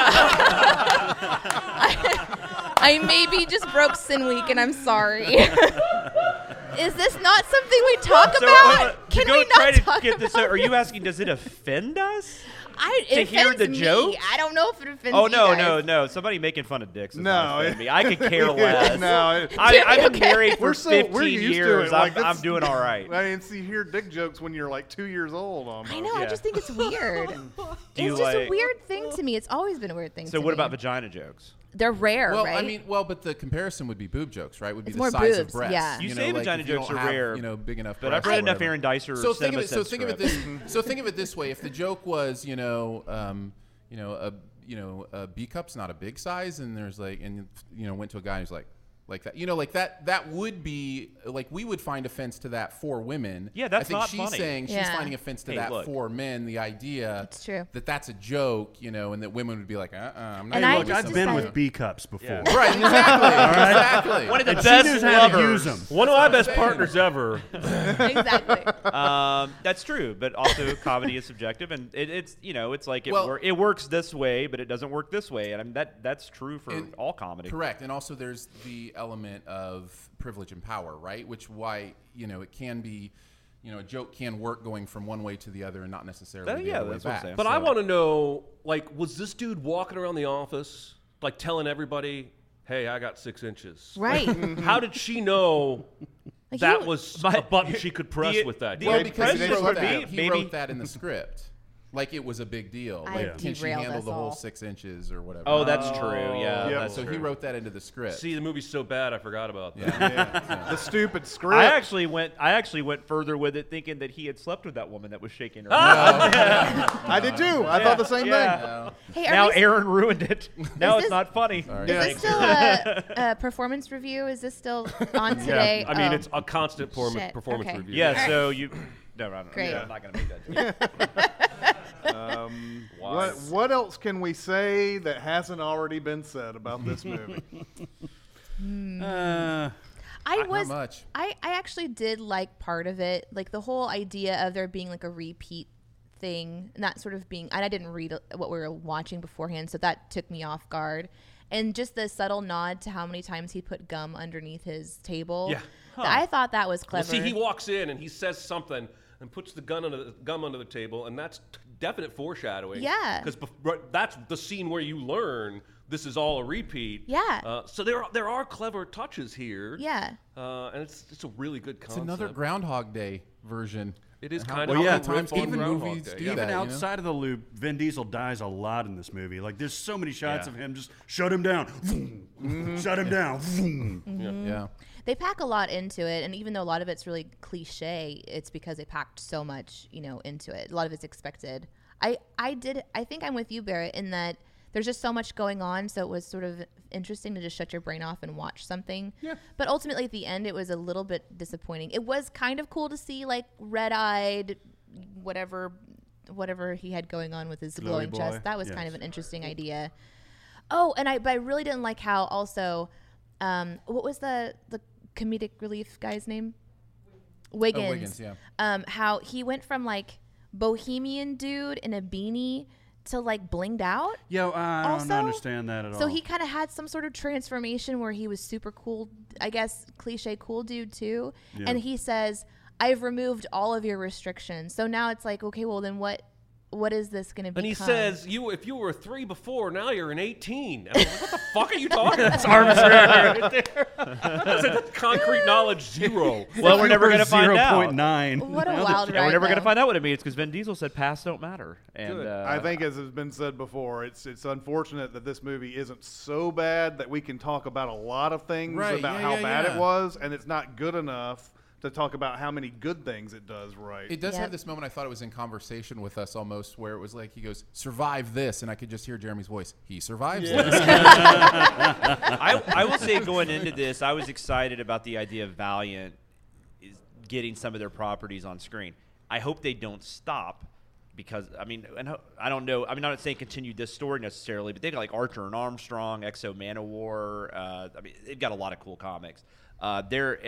I maybe just broke Sin Week, and I'm sorry. Is this not something we talk about? Can we not talk about this? Are you asking, does it offend us? It to hear offends the me. joke? I don't know if it offends Oh, you no, guys. no. Somebody making fun of dicks does No, not offend me. I could care less. No, I've been married for we're 15 used to years. it. Like, I'm doing all right. I mean, see, hear dick jokes when you're like 2 years old. Almost. I know. I just think it's weird. you It's just a like- weird thing to me. It's always been a weird thing to me. So what about vagina jokes? They're rare, Well, right? I mean, but the comparison would be boob jokes, right? Would be It's the more size boobs, of breasts. yeah. You know, say like vagina if you jokes don't are have, rare, big enough. But I've breasts read or enough whatever. Aaron Dicer. So think of it. So Cinema think of it scripts. this. So think of it this way: if the joke was, a B cup's not a big size, and there's like, and went to a guy who's like that, that would be like, we would find offense to that for women. Yeah, that's not funny. funny. She's saying she's finding offense to that for men. The idea it's true. that's a joke, and that women would be like, I'm not. Hey, look, I've been with B cups before. Yeah. Right, exactly. All right? One of the and best she knows how to lovers. use them. One of my best partners ever. Exactly. That's true, but also comedy is subjective, and it's like it works this way, but it doesn't work this way, and that's true for all comedy. Correct, and also there's the element of privilege and power, right? Which why it can be, a joke can work going from one way to the other and not necessarily the other way back. But I want to know, like, was this dude walking around the office, like, telling everybody, "Hey, I got 6 inches"? Right. Like, how did she know that was a button she could press with that? Well, because he wrote that in the script. Like it was a big deal. Like, can she handle the whole 6 inches or whatever? Oh, that's true. Yeah. So he wrote that into the script. See, the movie's so bad, I forgot about that. Yeah. The stupid script. I actually went further with it, thinking that he had slept with that woman that was shaking her. I did too. I thought the same thing. No. Hey, now Aaron ruined it. Now it's not funny. Is this still a performance review? Is this still on today? I mean, it's a constant performance review. Yeah. So you. No, I don't Great. know. I'm not going to make that. What else can we say that hasn't already been said about this movie? I actually did like part of it, like the whole idea of there being like a repeat thing, and that sort of being. And I didn't read what we were watching beforehand, so that took me off guard. And just the subtle nod to how many times he put gum underneath his table. Yeah. I thought that was clever. Well, see, he walks in and he says something and puts the gum under the table, and that's definite foreshadowing. Yeah. Because that's the scene where you learn this is all a repeat. Yeah. So there are clever touches here. Yeah. And it's a really good concept. It's another Groundhog Day version. It is And kind how of many times even Groundhog movies Day. do Yeah. that. Even outside of the loop, Vin Diesel dies a lot in this movie. Like, there's so many shots of him just shut him down, shut him down. Yeah. They pack a lot into it, and even though a lot of it's really cliche, it's because they packed so much, into it. A lot of it's expected. I think I'm with you, Barrett, in that there's just so much going on, so it was sort of interesting to just shut your brain off and watch something. Yeah. But ultimately, at the end, it was a little bit disappointing. It was kind of cool to see, like, red-eyed, whatever he had going on with his glowing chest. That was kind of an interesting idea. Oh, and I really didn't like how also, what was the comedic relief guy's name? Wiggins. Oh, Wiggins, yeah. How he went from like bohemian dude in a beanie to like blinged out. Yo, I don't understand that at all. So he kind of had some sort of transformation where he was super cool, I guess cliche cool dude too. Yeah. And he says, "I've removed all of your restrictions." So now it's like, okay, well then what is this going to be? And he says, if you were a 3 before, now you're an 18. And I'm like, what the fuck are you talking about? That's arbitrary right there. That's a concrete knowledge 0. Well, we're never going to find out. 0.9. What a wild ride. We're never going to though. find out what it means because Vin Diesel said past don't matter. And I think, as has been said before, it's unfortunate that this movie isn't so bad that we can talk about a lot of things about how bad it was, and it's not good enough to talk about how many good things it does right. It does have this moment, I thought it was in conversation with us almost, where it was like he goes, "Survive this," and I could just hear Jeremy's voice. He survives this. I will say going into this, I was excited about the idea of Valiant getting some of their properties on screen. I hope they don't stop because, I mean, I don't know. I'm not saying continue this story necessarily, but they got like Archer and Armstrong, Exo Manowar. I mean, they've got a lot of cool comics. They were,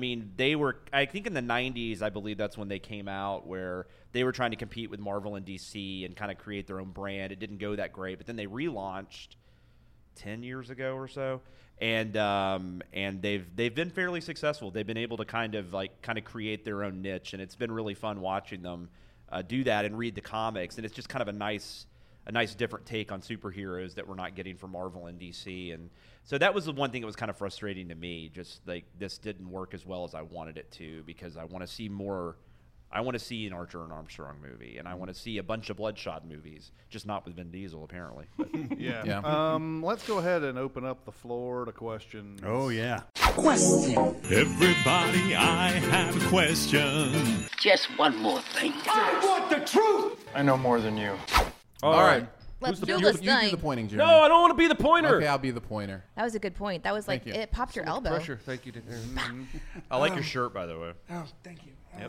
I think in the 90s, I believe that's when they came out, where they were trying to compete with Marvel and DC and kind of create their own brand. It didn't go that great, but then they relaunched 10 years ago or so, and they've been fairly successful. They've been able to kind of create their own niche, and it's been really fun watching them do that and read the comics. And it's just kind of a nice different take on superheroes that we're not getting from Marvel and DC. And so that was the one thing that was kind of frustrating to me. Just like this didn't work as well as I wanted it to, because I want to see more. I want to see an Archer and Armstrong movie, and I want to see a bunch of Bloodshot movies, just not with Vin Diesel, apparently. But yeah. Let's go ahead and open up the floor to questions. Oh, yeah. Question. Everybody, I have a question. Just one more thing. I want the truth. I know more than you. All right. Let's do You this do thing. the pointing, Jeremy. No, I don't want to be the pointer. Okay, I'll be the pointer. That was a good point. That was like Thank you. it popped your elbow. Pressure. Thank you. I like your shirt, by the way. Oh, thank you. Yep.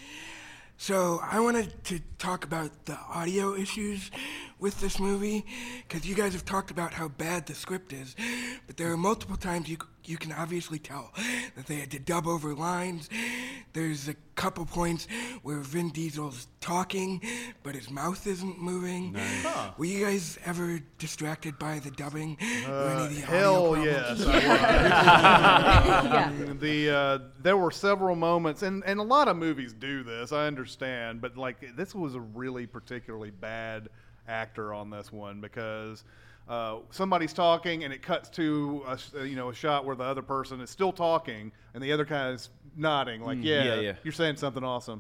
So I wanted to talk about the audio issues with this movie, because you guys have talked about how bad the script is, but there are multiple times you can obviously tell that they had to dub over lines. There's a couple points where Vin Diesel's talking, but his mouth isn't moving. Nice. Were you guys ever distracted by the dubbing or any of the Hell audio yes. problems? There were several moments, and a lot of movies do this, I understand, but like this was a really particularly bad actor on this one, because somebody's talking and it cuts to a shot where the other person is still talking and the other guy is nodding like yeah, you're saying something awesome.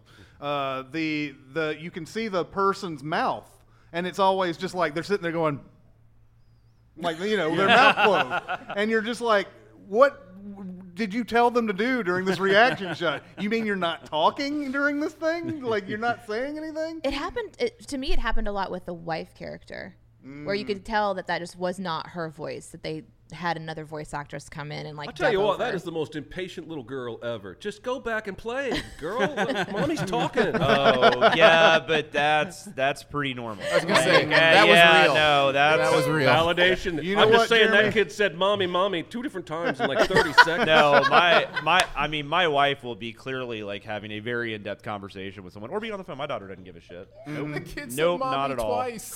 You can see the person's mouth, and it's always just like they're sitting there going like their mouth closed, and you're just like, what did you tell them to do during this reaction shot? You mean you're not talking during this thing? Like you're not saying anything? It happened to me. It happened a lot with the wife character, where you could tell that just was not her voice. That they had another voice actress come in and like. I'll tell you what, dub over. that is the most impatient little girl ever. Just go back and play, girl. Mommy's talking. Oh yeah, but that's pretty normal. I was gonna say that was real. No, that was real. Validation. I'm just saying that kid said "mommy" 2 different times in like 30 seconds. No, my wife will be clearly like having a very in-depth conversation with someone or being on the phone. My daughter doesn't give a shit. The kid said Nope, mommy not at all. twice.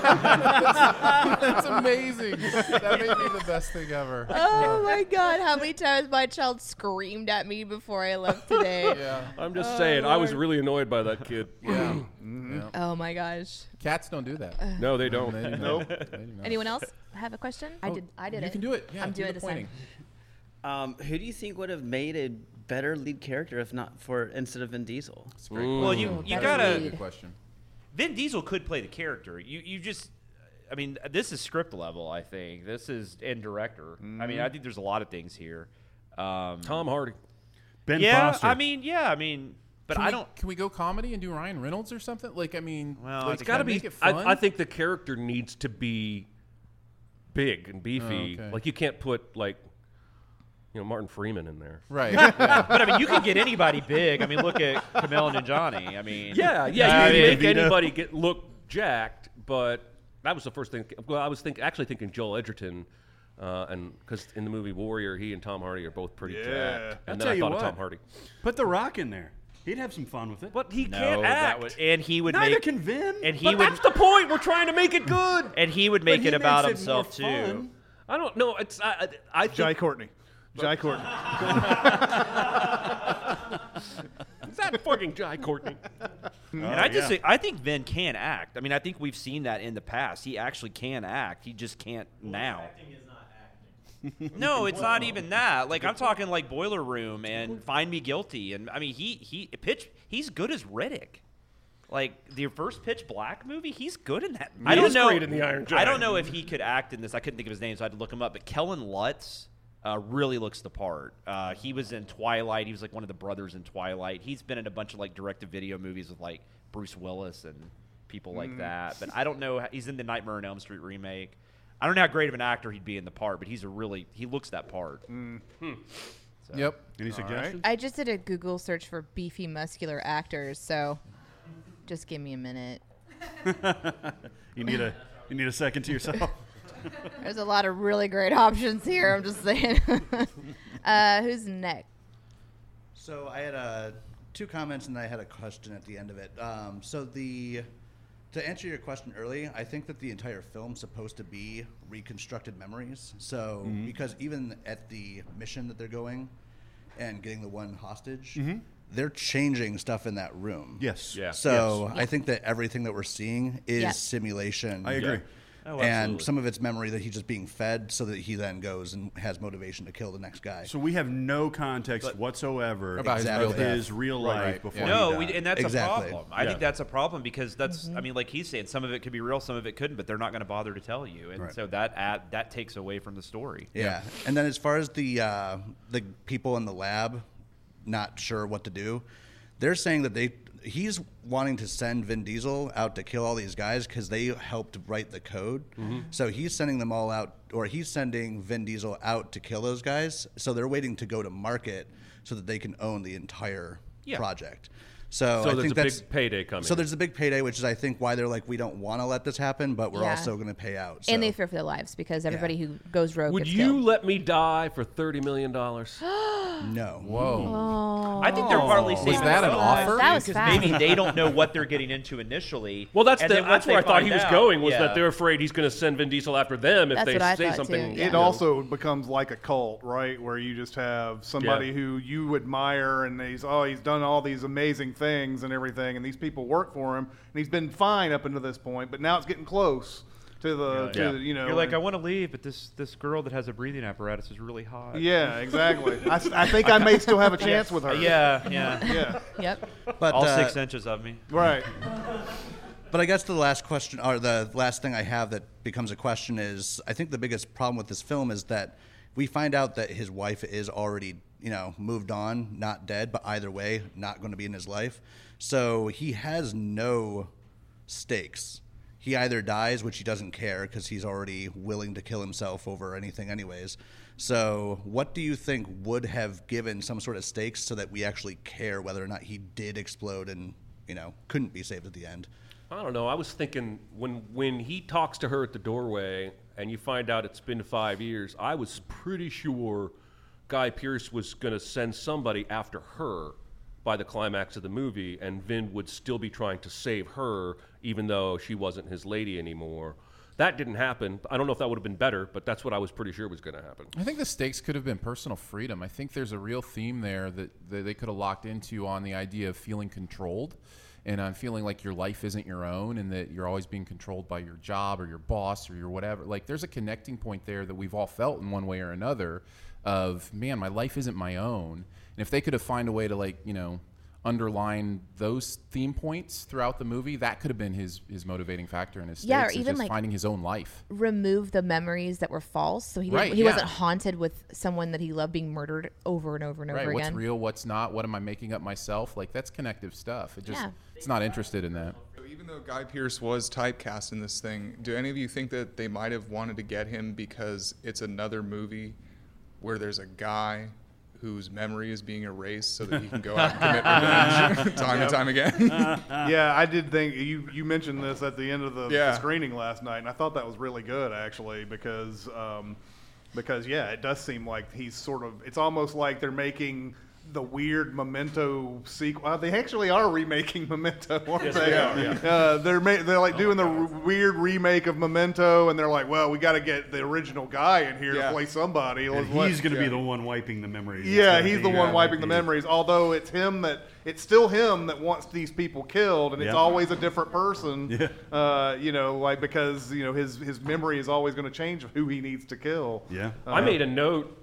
That's amazing. That made me the best thing ever. Oh my God! How many times my child screamed at me before I left today? Yeah. I'm just saying, I was really annoyed by that kid. Yeah. Mm-hmm. Yeah. Oh my gosh! Cats don't do that. No, they don't. They do Nope. not. They do not. Anyone else have a question? I did You it. can do it. Yeah, I'm do doing the it this time. pointing. Who do you think would have made a better lead character if not for instead of Vin Diesel? Well, you That's gotta. a Good question. Vin Diesel could play the character. You just. I mean, this is script level, I think. This is and director. I mean, I think there's a lot of things here. Tom Hardy. Ben yeah, Foster. I mean, but Can we go comedy and do Ryan Reynolds or something? Like, I mean, Well, It's got to be. make it fun. I think the character needs to be big and beefy. Oh, okay. Like you can't put like, Martin Freeman in there. right. Yeah. But I mean, you can get anybody big. I mean, look at Kumail Nanjiani. I mean, Yeah, you can make anybody look jacked, but that was the first thing. Well, I was actually thinking Joel Edgerton, and because in the movie Warrior, he and Tom Hardy are both pretty jacked. And then I thought of Tom Hardy. Put The Rock in there. He'd have some fun with it. But he No, can't act. and he would Neither make. can Vin. And he But would. that's the point. We're trying to make it good. And he would But make he it about makes it more himself too. fun. I don't know. It's I think Jai Courtney. Is that fucking Jai Courtney? And I think Vin can act. I mean, I think we've seen that in the past. He actually can act. He just can't now. Acting is not acting. No, it's not even that. Like I'm talking like Boiler Room and Find Me Guilty, and I mean he's good as Riddick. Like the first Pitch Black movie, he's good in that. I don't know. Great in the Iron Giant. I don't know if he could act in this. I couldn't think of his name, so I had to look him up. But Kellen Lutz really looks the part. He was in Twilight. He was like one of the brothers in Twilight. He's been in a bunch of like direct-to-video movies with like Bruce Willis and people like that. But I don't know. He's in the Nightmare on Elm Street remake. I don't know how great of an actor he'd be in the part, but he looks that part. So. Yep. Any suggestions? I just did a Google search for beefy muscular actors, so just give me a minute. You need a second to yourself. There's a lot of really great options here. I'm just saying. Who's next? So I had 2 comments and I had a question at the end of it. To answer your question early, I think that the entire film's supposed to be reconstructed memories. So because even at the mission that they're going and getting the one hostage, they're changing stuff in that room. Yes. Yeah. So Yes. I think that everything that we're seeing is Yeah. simulation. I agree. Yeah. Oh, and absolutely. some of it's memory that he's just being fed so that he then goes and has motivation to kill the next guy. So we have no context whatsoever About Exactly. his real life Right. before Yeah. No, he died. and that's Exactly. a problem. I Yeah. think that's a problem because that's. I mean, like he's saying, some of it could be real, some of it couldn't, but they're not going to bother to tell you, and Right. so that takes away from the story. Yeah. And then as far as the people in the lab not sure what to do, they're saying that he's wanting to send Vin Diesel out to kill all these guys because they helped write the code. So he's sending them all out, or he's sending Vin Diesel out to kill those guys. So they're waiting to go to market so that they can own the entire project. So I there's think a that's big payday coming. So there's a big payday, which is I think why they're like, we don't want to let this happen, but we're also going to pay out. So. And they fear for their lives because everybody who goes rogue Would gets you killed. let me die for $30 million? No. Whoa. I think they're partly saving Was that an their offer? lives That was because fast. maybe they don't know what they're getting into initially. Well, that's and then once where I they thought he find was out- going, was yeah. that they're afraid he's going to send Vin Diesel after them if That's they what I say thought, something. too, It also becomes like a cult, right? Where you just have somebody who you admire, and he's done all these amazing things and everything, and these people work for him, and he's been fine up until this point, but now it's getting close to the, you know. You're like, I want to leave, but this girl that has a breathing apparatus is really hot. Yeah, exactly. I think I may still have a chance with her. Yeah. Yep. But all 6 inches of me. Right. But I guess the last question, or the last thing I have that becomes a question is, I think the biggest problem with this film is that we find out that his wife is already, moved on, not dead, but either way, not going to be in his life. So he has no stakes. He either dies, which he doesn't care because he's already willing to kill himself over anything anyways. So what do you think would have given some sort of stakes so that we actually care whether or not he did explode and, couldn't be saved at the end? I don't know. I was thinking when he talks to her at the doorway and you find out it's been 5 years, I was pretty sure Guy Pearce was going to send somebody after her by the climax of the movie, and Vin would still be trying to save her even though she wasn't his lady anymore. That didn't happen. I don't know if that would have been better, but that's what I was pretty sure was going to happen. I think the stakes could have been personal freedom. I think there's a real theme there that they could have locked into on the idea of feeling controlled and on feeling like your life isn't your own and that you're always being controlled by your job or your boss or your whatever. Like, there's a connecting point there that we've all felt in one way or another of, man, my life isn't my own. And if they could have found a way to, underline those theme points throughout the movie, that could have been his motivating factor in his stakes, or even just finding his own life. Remove the memories that were false, so he wasn't haunted with someone that he loved being murdered over and over and over again. What's real, what's not, what am I making up myself? Like, that's connective stuff. It's not interested in that. Even though Guy Pearce was typecast in this thing, do any of you think that they might have wanted to get him because it's another movie where there's a guy whose memory is being erased so that he can go out and commit revenge time and time again? Yeah, I did think you mentioned this at the end of the screening last night, and I thought that was really good actually because it does seem like he's sort of, it's almost like they're making the weird Memento sequel. They actually are remaking Memento, aren't they? They're like doing the weird remake of Memento, and they're like, well, we got to get the original guy in here to play somebody. And he's going to be the one wiping the memories. Yeah, he's the one wiping the memories. Although it's still him that wants these people killed, and it's always a different person. Because his memory is always going to change of who he needs to kill. Yeah, I made a note.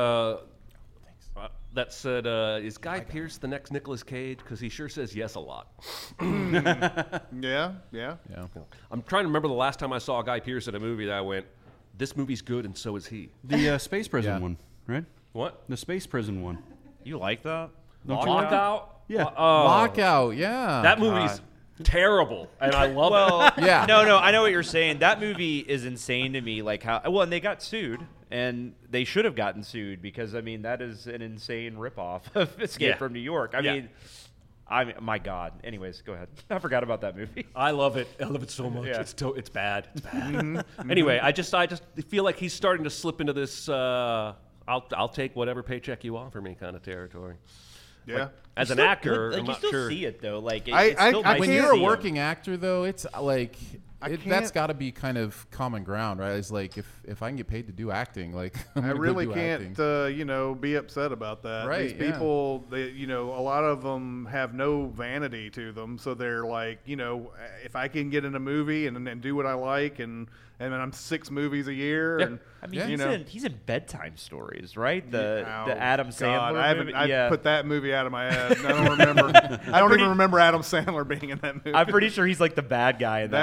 That said, is Guy Pearce the next Nicolas Cage? Because he sure says yes a lot. Yeah. I'm trying to remember the last time I saw Guy Pearce in a movie that I went, this movie's good and so is he. The space prison one, right? What? The space prison one. You like that? Lockout? Yeah. Lockout, yeah. That movie's terrible, and I love it. Yeah. No, I know what you're saying. That movie is insane to me. Like and they got sued, and they should have gotten sued because that is an insane ripoff of Escape from New York. I mean, my God. Anyways, go ahead. I forgot about that movie. I love it. I love it so much. Yeah. It's bad. It's bad. Anyway, I just feel like he's starting to slip into this. I'll take whatever paycheck you offer me kind of territory. Yeah. Like, as an actor, I'm you not still sure. see it though. Like when you're a working actor, though, it's like that's got to be kind of common ground, right? It's like if I can get paid to do acting, like I really can't, be upset about that. Right? These people, a lot of them have no vanity to them, so they're like, if I can get in a movie and do what I like, and I'm 6 movies a year, and he's in Bedtime Stories, right? The Adam Sandler movie. I put that movie out of my head. I don't remember. I don't even remember Adam Sandler being in that movie. I'm pretty sure he's like the bad guy in that movie. Movie's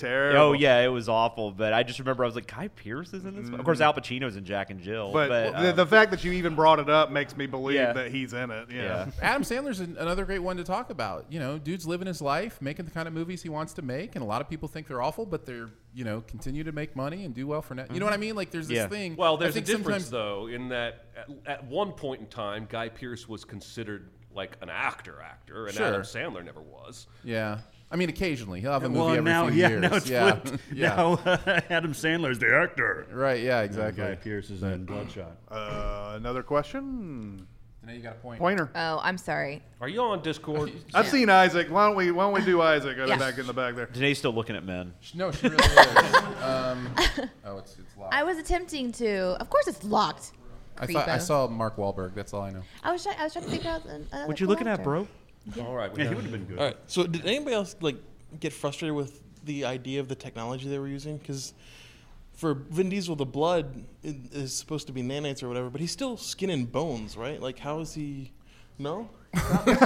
terrible. Oh yeah, it was awful. But I just remember I was like, Guy Pearce is in this. Of course, Al Pacino's in Jack and Jill. But the fact that you even brought it up makes me believe that he's in it. Yeah. Adam Sandler's another great one to talk about. You know, dude's living his life, making the kind of movies he wants to make, and a lot of people think they're awful, but they're continue to make money and do well for net. You know what I mean? Like there's this thing. Well, there's a difference though in that at one point in time, Guy Pearce was considered like an actor, and Adam Sandler never was. Yeah. I mean, occasionally he'll have a movie every few years. Now it's flipped. Now Adam Sandler's the actor. Right? Yeah. Exactly. Guy Pearce is in Bloodshot. Another question. Now you got a point. Pointer. Oh, I'm sorry. Are you on Discord? I've seen Isaac. Why don't we do Isaac? Back in the back there. Danae's still looking at men. No, she really is. It's locked. I was attempting to. Of course, it's locked. I saw Mark Wahlberg. That's all I know. I was trying to figure out. What you looking at, bro? Yeah. All right. Yeah, he would have been good. All right. So, did anybody else get frustrated with the idea of the technology they were using? Because for Vin Diesel, the blood is supposed to be nanites or whatever, but he's still skin and bones, right? Like, how is he? No. Because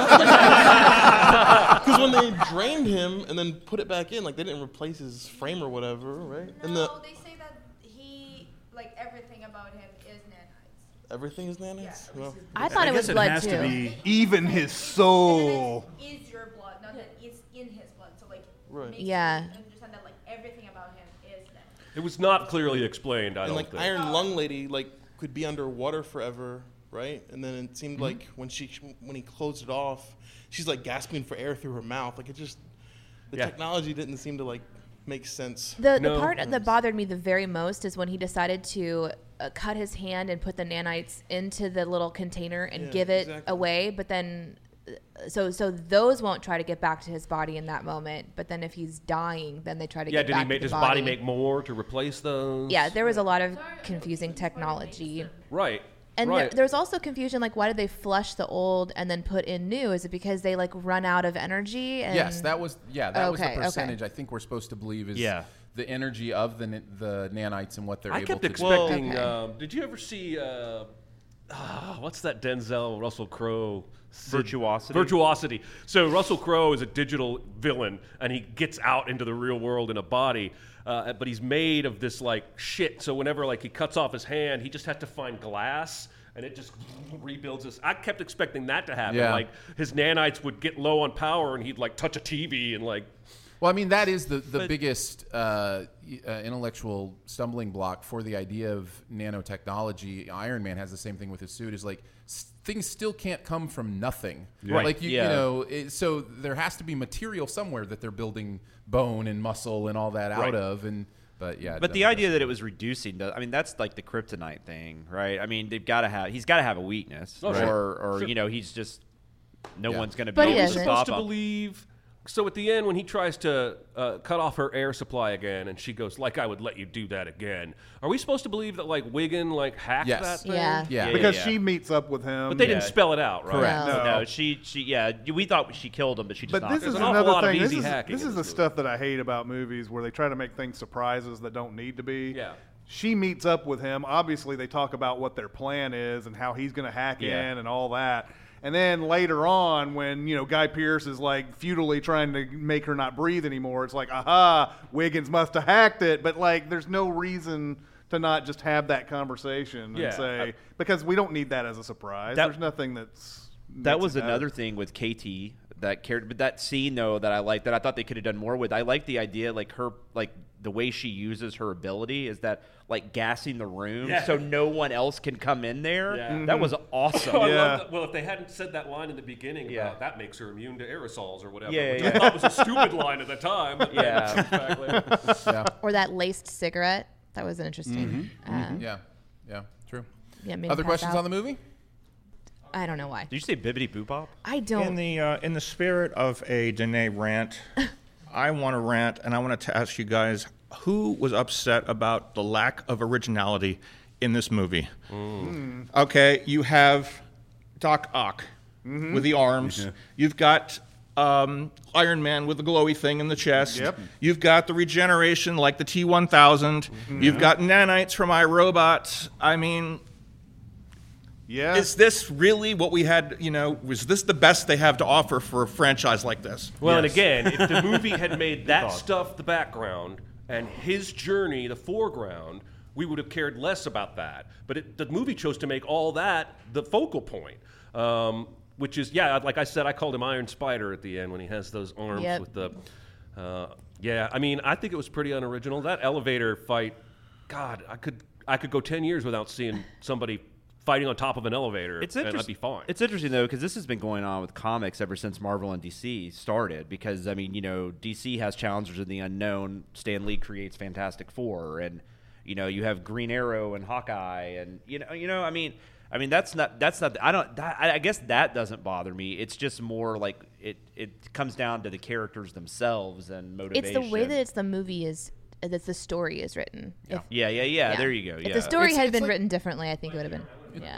when they drained him and then put it back in, they didn't replace his frame or whatever, right? No, they say that he, everything about him is nanites. Everything is nanites? Yeah. Well, I thought it was blood too. To be even his soul. Is your blood, not that it's in his blood. So right. makes Yeah. you understand that everything about him is nanites. It was not clearly explained. I don't think. Iron Lung Lady could be underwater forever, right? And then it seemed like when he closed it off, she's gasping for air through her mouth. The technology didn't seem to make sense. The part that bothered me the very most is when he decided to cut his hand and put the nanites into the little container and give it away. But then, so those won't try to get back to his body in that moment. But then if he's dying, then they try to get back to the body. Did his body make more to replace those? Yeah, there was a lot of confusing technology. Right. And there's also confusion, why did they flush the old and then put in new? Is it because they run out of energy? And yes, that was the percentage I think we're supposed to believe is the energy of the nanites and what they're able to. I kept expecting. Did you ever see what's that Denzel Russell Crowe? Virtuosity. So Russell Crowe is a digital villain, and he gets out into the real world in a body. But he's made of this shit. So whenever he cuts off his hand, he just has to find glass, and it just rebuilds this. I kept expecting that to happen. Yeah. His nanites would get low on power, and he'd touch a TV and Well, I mean, that is the biggest intellectual stumbling block for the idea of nanotechnology. Iron Man has the same thing with his suit. Is things still can't come from nothing. Right. So there has to be material somewhere that they're building bone and muscle and all that out of. But the idea that it was reducing, that's the kryptonite thing, right? I mean, he's got to have a weakness, or he's just one's going to be able to supposed to believe. So at the end, when he tries to cut off her air supply again, and she goes, I would let you do that again. Are we supposed to believe that Wiggin hacked that thing? Yeah. Because she meets up with him. But they didn't spell it out, right? Correct. No, she we thought she killed him, but she just But knocked this is him. another thing. This is the stuff that I hate about movies where they try to make things surprises that don't need to be. Yeah. She meets up with him. Obviously, they talk about what their plan is and how he's going to hack in and all that. And then later on, when Guy Pearce is futilely trying to make her not breathe anymore, it's aha, Wiggins must have hacked it. But there's no reason to not just have that conversation and say, because we don't need that as a surprise. There's nothing that's. That was another thing with KT that character, but that scene though that I liked, that I thought they could have done more with. I like the idea, her the way she uses her ability is that gassing the room so no one else can come in there. Yeah. That was awesome. I love that. Well, if they hadn't said that line in the beginning about that makes her immune to aerosols or whatever, which I thought was a stupid line at the time. But Or that laced cigarette. That was interesting. Yeah, true. Yeah, Other questions on the movie? I don't know why. Did you say bibbity boopop? I don't. In the spirit of a Danae rant, I want to rant, and I want to ask you guys, who was upset about the lack of originality in this movie? Okay, you have Doc Ock with the arms. You've got Iron Man with the glowy thing in the chest. You've got the regeneration like the T-1000. You've got nanites from iRobot. I mean, Yeah. Is this really what we had, was this the best they have to offer for a franchise like this? Well, and again, if the movie had made that stuff the background and his journey the foreground, we would have cared less about that. But the movie chose to make all that the focal point, which is, like I said, I called him Iron Spider at the end when he has those arms with the... I mean, I think it was pretty unoriginal. That elevator fight, God, I could go 10 years without seeing somebody fighting on top of an elevator, and I'd be fine. It's interesting, though, because this has been going on with comics ever since Marvel and DC started. Because, I mean, DC has Challengers of the Unknown. Stan Lee creates Fantastic Four. And, you have Green Arrow and Hawkeye. And, I mean, that's not, I guess that doesn't bother me. It's just more like it comes down to the characters themselves and motivation. It's the way that the movie is, that the story is written. Yeah. There you go. If the story had been written differently, I think it would have been.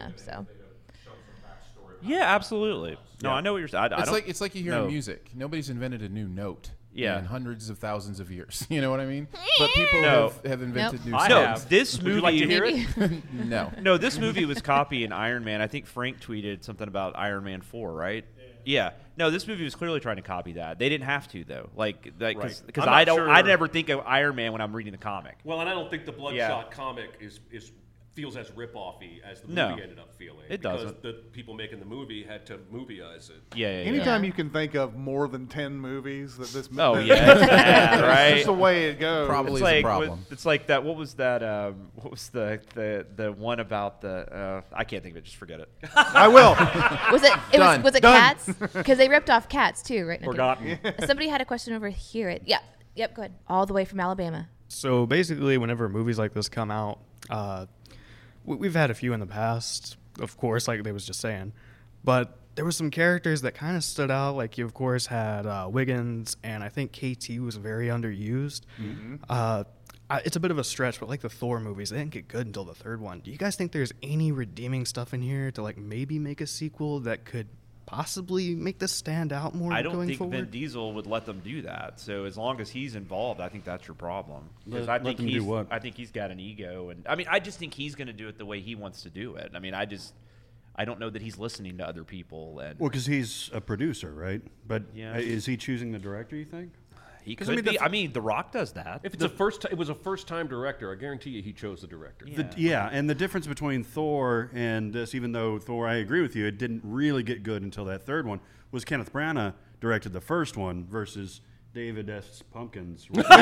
Yeah, absolutely. No, I know what you're saying. It's like you hear music. Nobody's invented a new note in hundreds of thousands of years. You know what I mean? But people have invented new songs. This movie. Would you like to hear it? No, this movie was copying Iron Man. I think Frank tweeted something about Iron Man 4, right? Yeah. No, this movie was clearly trying to copy that. They didn't have to, though. Because I never think of Iron Man when I'm reading the comic. Well, and I don't think the Bloodshot comic feels as rip-offy as the movie ended up feeling. It doesn't. Because the people making the movie had to movieize it. Anytime you can think of more than 10 movies that this movie... Oh, yeah. Right? It's just the way it goes. Probably is a problem. It's like that... What was that... what was the one about the... I can't think of it. Just forget it. I will. Was it Cats? Because they ripped off Cats, too, right? Forgotten. Somebody had a question over here. Yep, go ahead. All the way from Alabama. So basically, whenever movies like this come out... we've had a few in the past, of course, like they was just saying, but there were some characters that kind of stood out. Like you, of course, had Wiggins, and I think KT was very underused. Mm-hmm. It's a bit of a stretch, but like the Thor movies, they didn't get good until the third one. Do you guys think there's any redeeming stuff in here to maybe make a sequel that could possibly make this stand out more going forward? I don't think Vin Diesel would let them do that. So as long as he's involved, I think that's your problem. Because I think he's got an ego, and I just think he's going to do it the way he wants to do it. I don't know that he's listening to other people. Well, because he's a producer, right? But is he choosing the director? You think? He could be. The Rock does that. If it was a first-time director, I guarantee you he chose the director. And the difference between Thor and this, even though Thor, I agree with you, it didn't really get good until that third one, was Kenneth Branagh directed the first one versus David S. Pumpkins.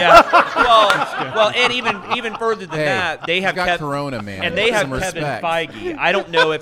Well, and even further than that, they have got Corona, man, and they have Kevin Feige. I don't know if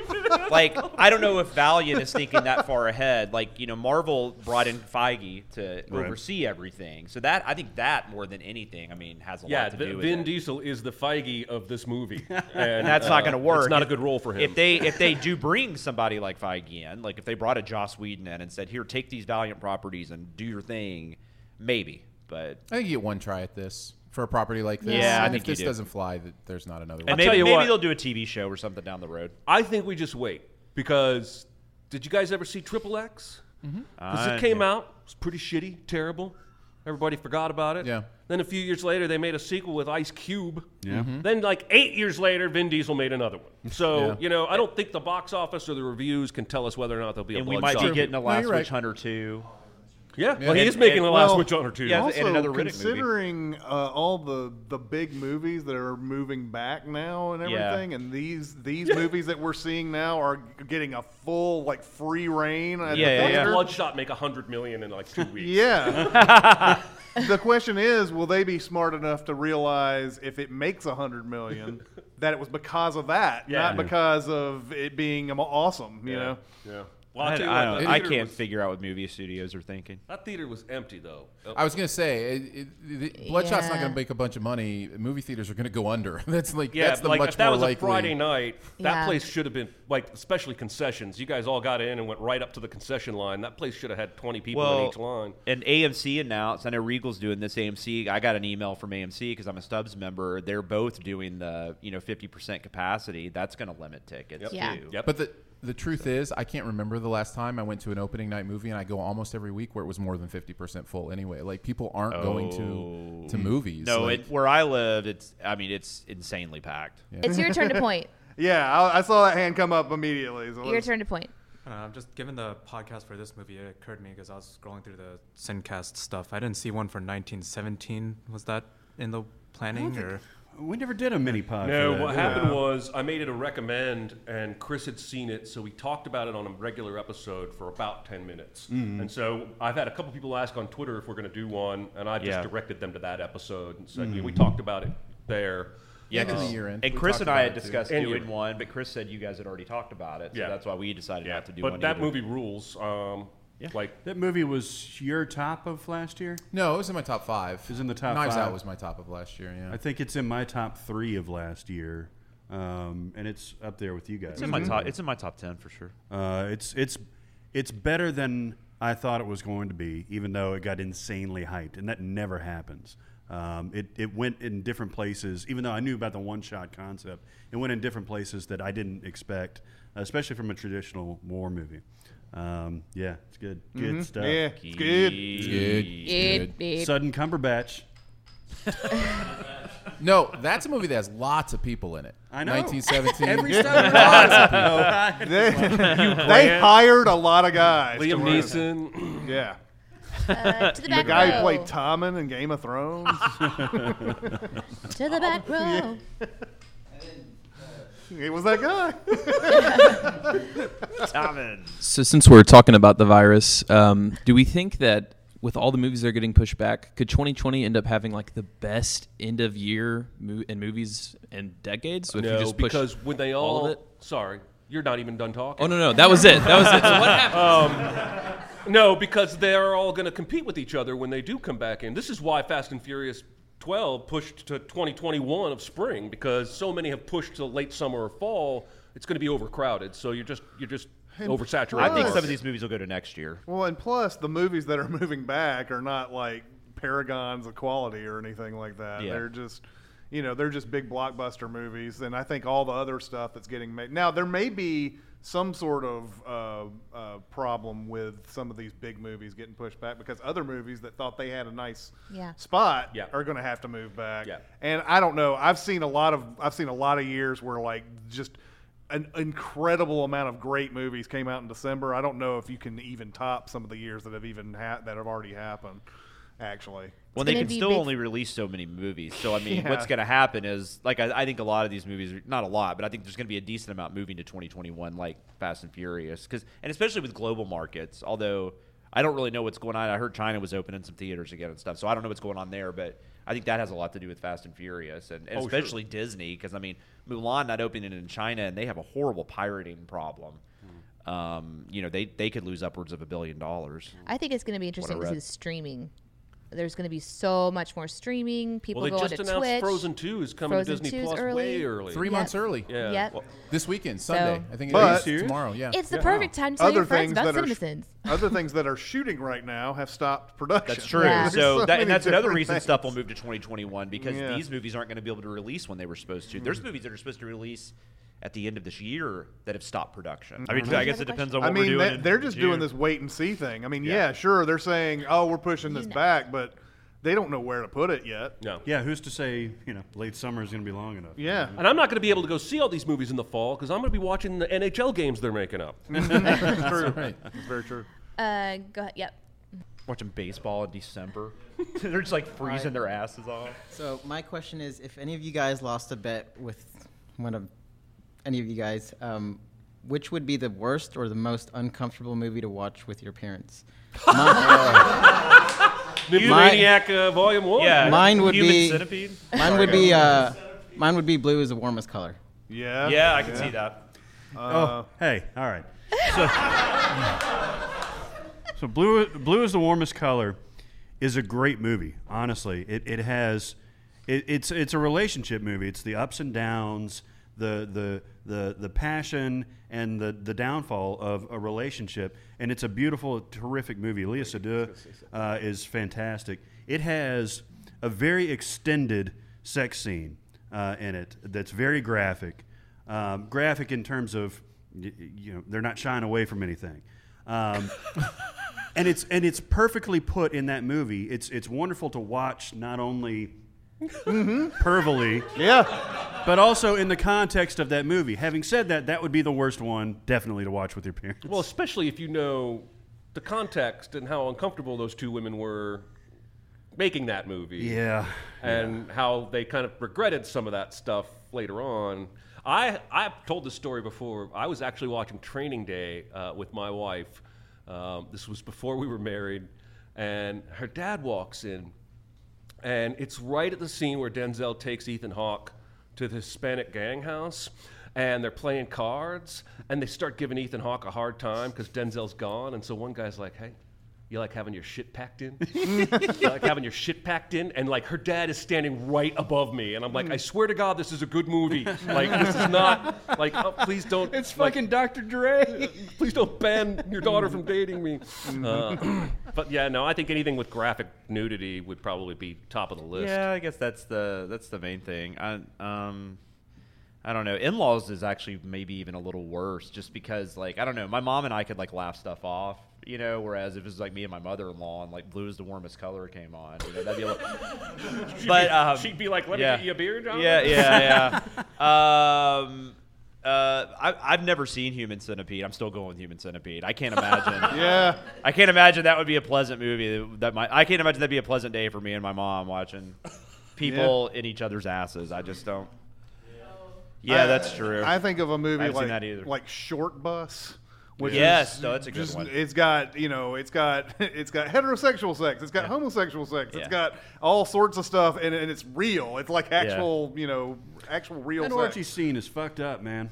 I don't know if Valiant is thinking that far ahead. Marvel brought in Feige to oversee everything, so that I think that more than anything, has a lot to do with it. Vin Diesel is the Feige of this movie, and that's not going to work. It's not a good role for him. If they do bring somebody like Feige in, if they brought a Joss Whedon in and said, "Here, take these Valiant properties and do your thing," maybe. But I think you get one try at this for a property like this. Yeah, and if this doesn't fly, there's not another one. And maybe they'll do a TV show or something down the road. I think we just wait, because did you guys ever see Triple X? Because it came out, it was pretty shitty, terrible. Everybody forgot about it. Yeah. Then a few years later, they made a sequel with Ice Cube. Yeah. Then 8 years later, Vin Diesel made another one. So, I don't think the box office or the reviews can tell us whether or not there'll be a Bloodshot. And we might be getting a Last Witch Hunter 2. Yeah, well, he is making a Last Witch Hunter 2. Yeah, also, and another Riddick considering all the big movies that are moving back now and everything, and these movies that we're seeing now are getting a full free reign. Bloodshot make $100 million in 2 weeks. Yeah. The question is, will they be smart enough to realize if it makes $100 million that it was because of that, not because of it being awesome? You know. Yeah. Well, I can't figure out what movie studios are thinking. That theater was empty, though. I was going to say, Bloodshot's not going to make a bunch of money. Movie theaters are going to go under. That's much if that more was likely. A Friday night, that place should have been, especially concessions. You guys all got in and went right up to the concession line. That place should have had 20 people in each line. And AMC announced, I know Regal's doing this, AMC. I got an email from AMC because I'm a Stubbs member. They're both doing the 50% capacity. That's going to limit tickets, too. Yep. But the truth is, I can't remember the last time I went to an opening night movie, and I go almost every week where it was more than 50% full anyway. People aren't going to movies. No, where I live, it's insanely packed. Yeah. It's your turn to point. Yeah, I saw that hand come up immediately. So Your turn to point. Just given the podcast for this movie, it occurred to me because I was scrolling through the Sincast stuff. I didn't see one for 1917. Was that in the planning or? We never did a mini pod. No, for that, what did we? happened was I made it a recommend, and Chris had seen it, so we talked about it on a regular episode for about 10 minutes. Mhm. And so I've had a couple people ask on Twitter if we're going to do one, and I just directed them to that episode and said, yeah, we talked about it there. Yeah, and Chris and I had discussed And doing you- one, but Chris said you guys had already talked about it, so that's why we decided not to do but one. that either. movie rules. Like that movie was your top of last year? No, it was in my top 5. It was in the top Knives 5. Out was my top of last year. Yeah, I think it's in my top 3 of last year, and it's up there with you guys. It's in my top. It's in my top 10 for sure. It's better than I thought it was going to be, even though it got insanely hyped, and that never happens. It went in different places, even though I knew about the one-shot concept. It went in different places that I didn't expect, especially from a traditional war movie. Yeah, it's good. Good stuff. Yeah, it's good. It's good. Sudden Cumberbatch. No, that's a movie that has lots of people in it. I know. 1917. Every Lots of people. They hired a lot of guys. Liam to run it. Neeson. Yeah. To the back guy row. who played Tommen in Game of Thrones. To the back row. It was that guy. Tommen. So since we're talking about the virus, do we think that with all the movies that are getting pushed back, could 2020 end up having like the best end of year in movies in decades? If you No, just push because when they all of it? Sorry, you're not even done talking. Oh no, that was it. That was it. So what happened? No, because they're all going to compete with each other when they do come back in. This is why Fast and Furious 12 pushed to 2021 of spring, because so many have pushed to late summer or fall. It's going to be overcrowded, so you're just oversaturated. I think some of these movies will go to next year. Well, and plus the movies that are moving back are not like paragons of quality or anything like that. Yeah. They're just, they're just big blockbuster movies. And I think all the other stuff that's getting made now, there may be some sort of problem with some of these big movies getting pushed back because other movies that thought they had a nice spot are going to have to move back. Yeah. And I don't know. I've seen a lot of years where like just an incredible amount of great movies came out in December. I don't know if you can even top some of the years that have even that have already happened. Actually, Well, they can still only release so many movies. So, I mean, what's going to happen is, like, I think a lot of these movies, not a lot, but I think there's going to be a decent amount moving to 2021, like Fast and Furious. And especially with global markets, although I don't really know what's going on. I heard China was opening some theaters again and stuff, so I don't know what's going on there, but I think that has a lot to do with Fast and Furious, and especially Disney, because, I mean, Mulan not opening in China, and they have a horrible pirating problem. They could lose upwards of $1 billion. I think it's going to be interesting to see the streaming. There's going to be so much more streaming. People Well, they go just onto announced Twitch. Frozen 2 is coming to Frozen Disney 2 's Plus early. way early. 3 months early. Yeah. Yep. Well, this weekend, Sunday. So- I think But- it's tomorrow. Yeah. It's the perfect time to tell your friends about CinemaSins. Other things that are shooting right now have stopped production. That's true. Yeah. So, There's and that's many another different reason things. stuff will move to 2021 because Yeah. these movies aren't going to be able to release when they were supposed to. There's movies that are supposed to release at the end of this year that have stopped production. I mean, I guess it depends on what we're doing. They're just doing this wait and see thing. I mean, yeah, sure, they're saying, "Oh, we're pushing this back," but they don't know where to put it yet. No. Yeah, who's to say, late summer is going to be long enough? Yeah. And I'm not going to be able to go see all these movies in the fall because I'm going to be watching the NHL games they're making up. That's true. That's very true. Go ahead. Yep. Watching baseball in December. They're just like freezing their asses off. So my question is, if any of you guys lost a bet with any of you guys, which would be the worst or the most uncomfortable movie to watch with your parents? Maniac Volume 1. Yeah, mine would Human be Centipede? Mine would be blue is the warmest color. Yeah. Yeah, I can see that. Hey, all right. So Blue is the Warmest Color is a great movie. Honestly, it's a relationship movie. It's the ups and downs, the passion and the downfall of a relationship, and it's a beautiful, terrific movie. Léa Seydoux is fantastic. It has a very extended sex scene in it that's very graphic. Graphic in terms of they're not shying away from anything. And it's perfectly put in that movie. It's wonderful to watch not only pervily. Yeah. But also in the context of that movie. Having said that, that would be the worst one, definitely, to watch with your parents. Well, especially if you know the context and how uncomfortable those two women were making that movie. Yeah. And how they kind of regretted some of that stuff later on. I've told this story before. I was actually watching Training Day with my wife. This was before we were married. And her dad walks in. And it's right at the scene where Denzel takes Ethan Hawke to the Hispanic gang house. And they're playing cards. And they start giving Ethan Hawke a hard time because Denzel's gone. And so one guy's like, hey, you like having your shit packed in? You like having your shit packed in? And like her dad is standing right above me. And I'm like, I swear to God, this is a good movie. Like, this is not, like, oh, please don't. It's fucking Dr. Dre. Please don't ban your daughter from dating me. But yeah, no, I think anything with graphic nudity would probably be top of the list. Yeah, I guess that's the main thing. I don't know. In-laws is actually maybe even a little worse, just because, like, I don't know. My mom and I could like laugh stuff off, you know. Whereas if it was like me and my mother-in-law and like Blue Is the Warmest Color came on, you know, that'd be a little. But she'd be like, "Let me get you a beer, John." Yeah. I've never seen Human Centipede. I'm still going with Human Centipede. I can't imagine. Yeah. I can't imagine that would be a pleasant movie. I can't imagine that'd be a pleasant day for me and my mom watching people in each other's asses. I just don't. Yeah, that's true. I think of a movie I haven't seen that either. like Short Bus. Which yes, is no, that's a good just, one. It's got heterosexual sex. It's got homosexual sex. It's got all sorts of stuff, and it's real. It's like actual, actual real That sex. orgy scene is fucked up, man.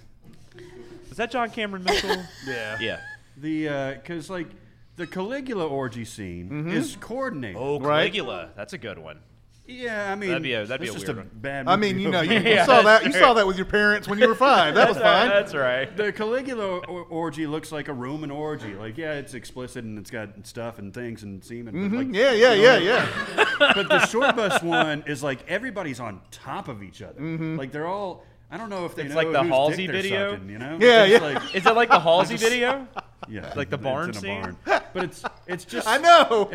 Is that John Cameron Mitchell? Yeah. The because like the Caligula orgy scene is coordinated. Oh, Caligula, that's a good one. Yeah, I mean, that'd be a it's weird just a one. bad I movie. mean, you saw that. You saw that with your parents when you were 5. That was fine. That's right. The Caligula orgy looks like a Roman orgy. Like, yeah, it's explicit and it's got stuff and things and semen. But like, Yeah. But the Short Bus one is like everybody's on top of each other. Like they're all. I don't know if they It's know like the whose Halsey dick they're video. sucking, you know? Yeah, It's yeah. like- Is it like the Halsey It's a- video? Yeah, Like the barn it's in a scene? barn. But it's just. I know.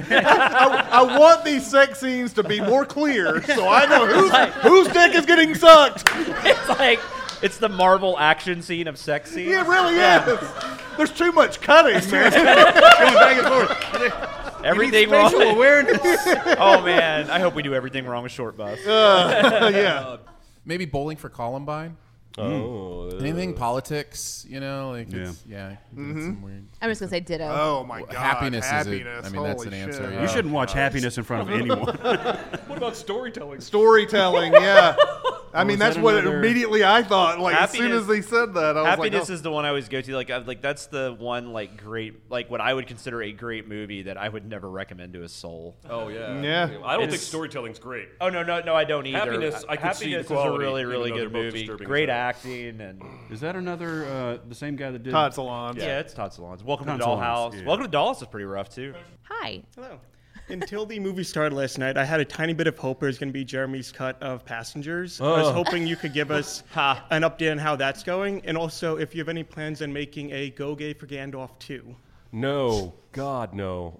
I want these sex scenes to be more clear, so I know whose dick is getting sucked. It's like it's the Marvel action scene of sex scenes. It really is. There's too much cutting, man. Going back and forth. Everything You need wrong. spatial awareness. Oh man, I hope we do everything wrong with Short Bus. Yeah. Maybe Bowling for Columbine. Oh, Anything politics, like it's some weird. I'm just gonna say ditto. Oh my God. Happiness is Happiness. I mean, that's Holy an answer. shit. Yeah. You shouldn't watch Happiness in front of anyone. What about storytelling? Storytelling, yeah. I mean, is that's that what another- immediately I thought. Like as soon Happiness- as they said that, I was Happiness like, is the one I always go to. Like that's the one great, what I would consider a great movie that I would never recommend to a soul. Oh yeah. Yeah. I don't think It's- storytelling's great. Oh no, I don't either. Happiness, I could see the Happiness quality, is a really, even really though good they're both movie. disturbing Great as hell. acting and Is that another the same guy that did Todd Solondz. yeah, it's Todd Solondz. Welcome to Todd Solondz, Dollhouse. yeah. Welcome to Dollhouse is pretty rough too. Hi. Hello. Until the movie started last night, I had a tiny bit of hope it was going to be Jeremy's cut of Passengers. I was hoping you could give us an update on how that's going, and also if you have any plans on making a Go Gay for Gandalf 2. No, God, no.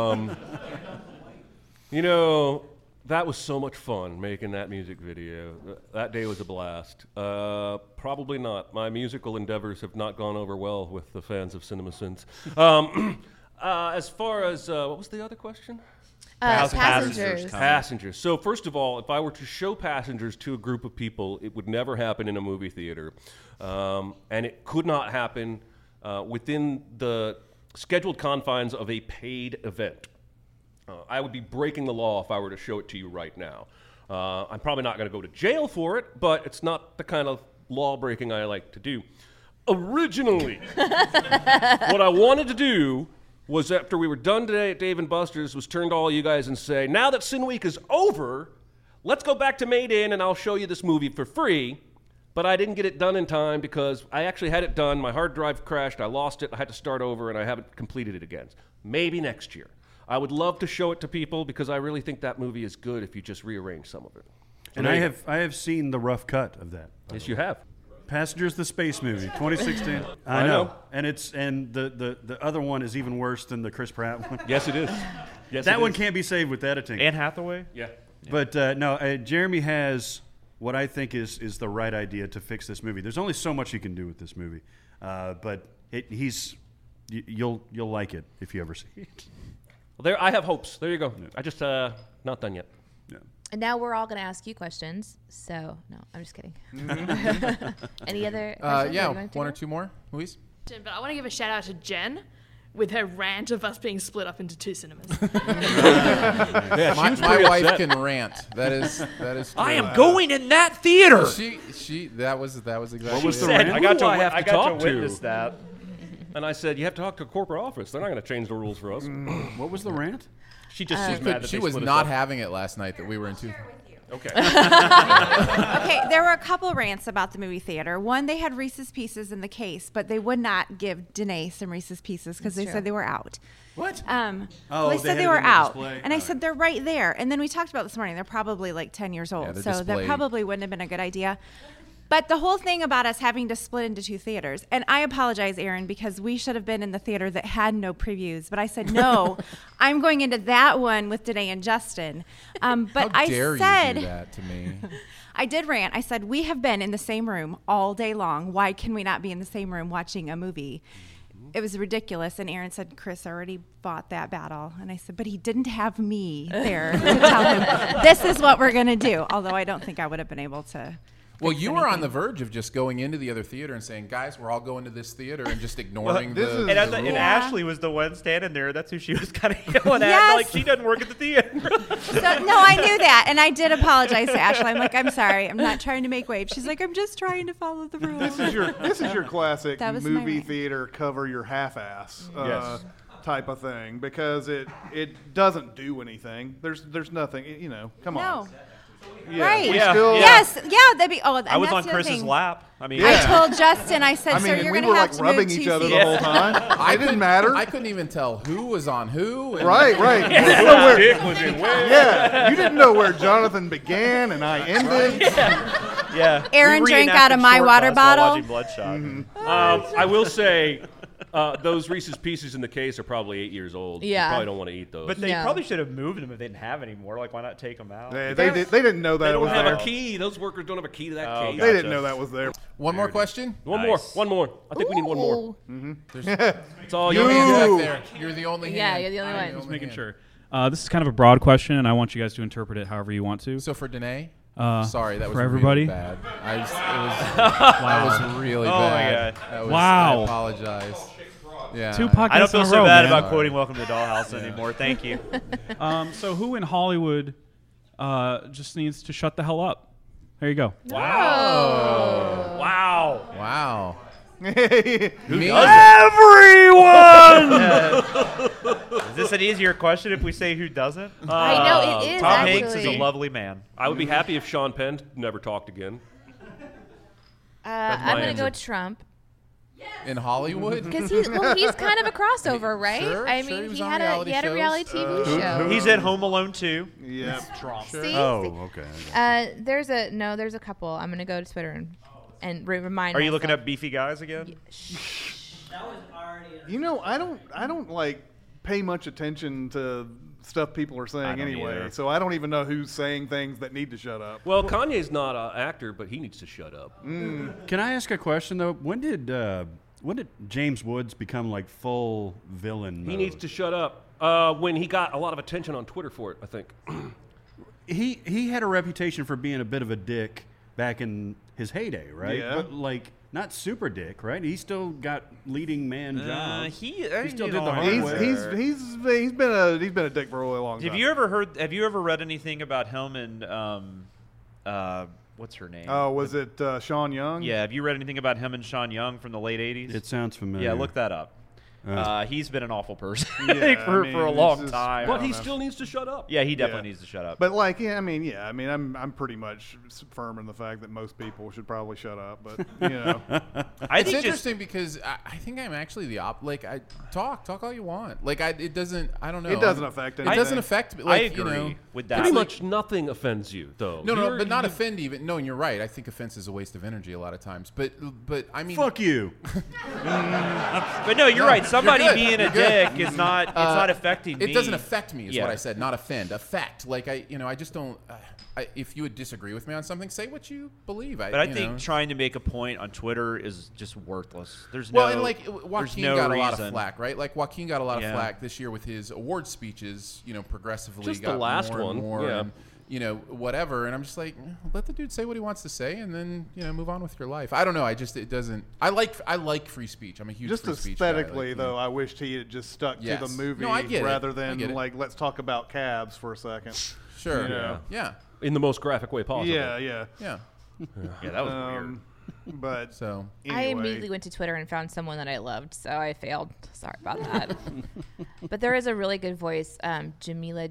That was so much fun making that music video. That day was a blast. Probably not. My musical endeavors have not gone over well with the fans of CinemaSins. As far as what was the other question? Passengers. Passengers. So first of all, if I were to show Passengers to a group of people, it would never happen in a movie theater, and it could not happen within the scheduled confines of a paid event. I would be breaking the law if I were to show it to you right now. I'm probably not going to go to jail for it, but it's not the kind of law breaking I like to do. Originally, what I wanted to do was after we were done today at Dave & Buster's was turn to all you guys and say, now that Sin Week is over, let's go back to Made In and I'll show you this movie for free. But I didn't get it done in time because I actually had it done. My hard drive crashed. I lost it. I had to start over and I haven't completed it again. Maybe next year. I would love to show it to people because I really think that movie is good if you just rearrange some of it. And I have seen the rough cut of that. Yes, you have. Passengers, the space movie, 2016. I know, and the other one is even worse than the Chris Pratt one. Yes, it is. Yes, that it one is. can't be saved with editing. Anne Hathaway? Yeah. But no, Jeremy has what I think is the right idea to fix this movie. There's only so much you can do with this movie, but you'll like it if you ever see it. Well, there I have hopes. There you go. Yeah. I just not done yet. Yeah. And now we're all going to ask you questions. So no, I'm just kidding. Any other? Yeah, one or two more, Louise. But I want to give a shout out to Jen with her rant of us being split up into 2 cinemas. Yeah, my wife can rant. That is true. I am going in that theater. That was exactly what was the rant. I got to got to witness that. And I said, you have to talk to a corporate office. They're not going to change the rules for us. What was the rant? She just she was not having it last night that we were in two. Okay. Okay, there were a couple of rants about the movie theater. One, they had Reese's Pieces in the case, but they would not give Danae some Reese's Pieces because they said they were out. What? They said they were out. And I said, they're right there. And then we talked about this morning. They're probably like 10 years old. So that probably wouldn't have been a good idea. But the whole thing about us having to split into 2 theaters, and I apologize, Aaron, because we should have been in the theater that had no previews. But I said, no, I'm going into that one with Danae and Justin. But How dare you do that to me? I did rant. I said, we have been in the same room all day long. Why can we not be in the same room watching a movie? It was ridiculous. And Aaron said, Chris already fought that battle. And I said, but he didn't have me there to tell him, this is what we're going to do. Although I don't think I would have been able to. Well, you were on the verge of just going into the other theater and saying, guys, we're all going to this theater, and just ignoring the And Ashley was the one standing there. That's who she was kind of yelling at. Like, she doesn't work at the theater. So, no, I knew that. And I did apologize to Ashley. I'm like, I'm sorry. I'm not trying to make waves. She's like, I'm just trying to follow the rules. This is your classic That was movie my theater cover your half-ass Yes. type of thing, because it doesn't do anything. There's nothing, come on. Yeah, right. Still, yes. Yeah. That'd be. Oh, and I was that's on the other Chris's thing. lap. I mean, I told Justin. I said, I mean, "So you're we going were to have like to rubbing move each 2 other seats." the whole time. It didn't matter. I couldn't even tell who was on who. And Right. Dick was in where? Yeah, you didn't know where Jonathan began and I ended. Yeah. Aaron drank out of my water bottle. Watching Bloodshot. I will say, those Reese's Pieces in the case are probably 8 years old. Yeah. You probably don't want to eat those. But they probably should have moved them if they didn't have any more. Like, why not take them out? They didn't know that They it don't was have there. a key. Those workers don't have a key to that case. They didn't know that was there. One more question? One more. I think we need one more. It's all Your you. hands back there. You're the only hand. Yeah, you're the only one. Just making sure. This is kind of a broad question, and I want you guys to interpret it however you want to. So for Danae? Sorry, that was for everybody. Really bad. That was really bad. My God. Wow. I apologize. Yeah. 2 podcasts I don't feel in a so row, bad man. about quoting Welcome to Dollhouse anymore. Thank you. So who in Hollywood just needs to shut the hell up? There you go. Wow. Wow. Who Everyone! Is this an easier question if we say who doesn't? I know, it is, Tom Hanks is actually. a lovely man. I would be happy if Sean Penn never talked again. I'm going to go Trump. In Hollywood? Because he's kind of a crossover, right? Sure, I sure, mean, he was he on had a reality TV show. He's at Home Alone 2. Yeah. Trump. See? Oh, okay. There's a couple. I'm going to go to Twitter and remind Are you myself. looking up beefy guys again? I don't like pay much attention to stuff people are saying anyway. either. So I don't even know who's saying things that need to shut up. Well, Kanye's not an actor, but he needs to shut up. Can I ask a question though? When did James Woods become like full villain? He mode? needs to shut up. When he got a lot of attention on Twitter for it, I think. He had a reputation for being a bit of a dick back in his heyday, right? Yeah. But like not super dick, right? He still got leading man jobs. He still did the hard way. He's been a dick for a really long time. Have you ever read anything about him and what's her name? Oh, was it Sean Young? Yeah, have you read anything about him and Sean Young from the late 80s? It sounds familiar. Yeah, look that up. He's been an awful person Yeah, for a long it's just- time. But he still needs to shut up. Yeah, he definitely needs to shut up. But like, I'm pretty much firm in the fact that most people should probably shut up. But It's interesting because I think I'm actually the Like, I talk all you want. Like, it doesn't. I don't know. It doesn't affect It anything. doesn't affect. Like, I agree with that. Pretty much nothing offends you, though. No, but not offend even. No, and you're right. I think offense is a waste of energy a lot of times. But I mean, fuck you. But no, you're right. somebody being a dick is not it's not affecting me. It doesn't affect me, is what I said. Not offend. Affect. Like I just don't. If you would disagree with me on something, say what you believe. But I think trying to make a point on Twitter is just worthless. There's and like Joaquin got a lot of reason. flack, right? Like Joaquin got a lot of flack this year with his award speeches. Progressively just got the last more and one, more yeah. And, whatever. And I'm just like, let the dude say what he wants to say, and then move on with your life. I don't know. It doesn't. I like free speech. I'm a huge just free speech guy. aesthetically though. I wished he had just stuck to the movie rather than like let's talk about cabs for a second. Sure. Yeah. In the most graphic way possible. Yeah. Yeah, that was weird. But so anyway. I immediately went to Twitter and found someone that I loved, so I failed. Sorry about that. But there is a really good voice, Jamila.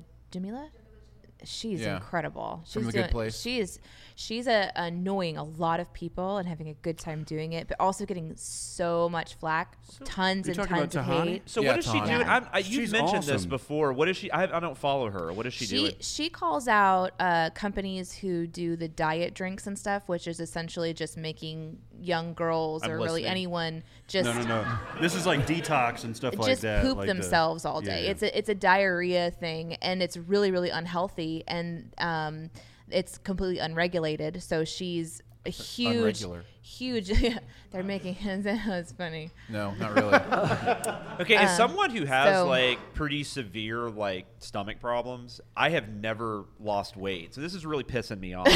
She's incredible. From The Good Place. She's annoying a lot of people and having a good time doing it, but also getting so much flack, tons and tons of hate. So what is she doing? You've mentioned this awesome. before. What is she? I don't follow her. What is she doing? She calls out companies who do the diet drinks and stuff, which is essentially just making young girls or really anyone just no. This is like detox and stuff like just that. poop themselves all day. Yeah. It's a diarrhea thing, and it's really, really unhealthy, and it's completely unregulated. So she's a huge. They're making it's funny. No, not really. Okay, as someone who has like pretty severe like stomach problems, I have never lost weight, so this is really pissing me off.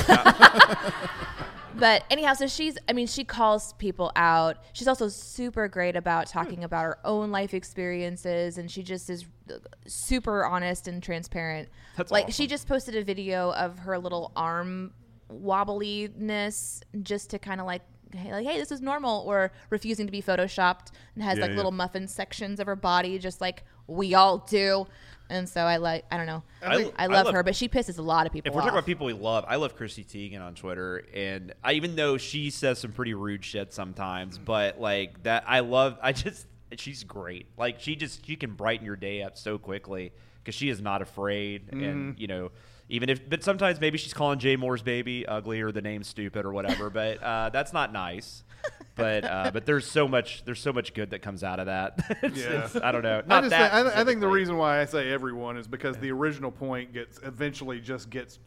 But anyhow, so she calls people out. She's also super great about talking about her own life experiences, and she just is super honest and transparent. That's like awesome. She just posted a video of her little arm wobbliness just to kind of like, hey, this is normal, or refusing to be photoshopped, and has little muffin sections of her body, just like we all do. And so I don't know. I love her, but she pisses a lot of people off. If we're talking about people we love, I love Chrissy Teigen on Twitter, and even though she says some pretty rude shit sometimes, but like that, she's great. Like she can brighten your day up so quickly because she is not afraid, and but sometimes maybe she's calling Jay Moore's baby ugly or the name stupid or whatever, but that's not nice. But there's so much good that comes out of that. I don't know. I think the reason why I say everyone is because the original point eventually gets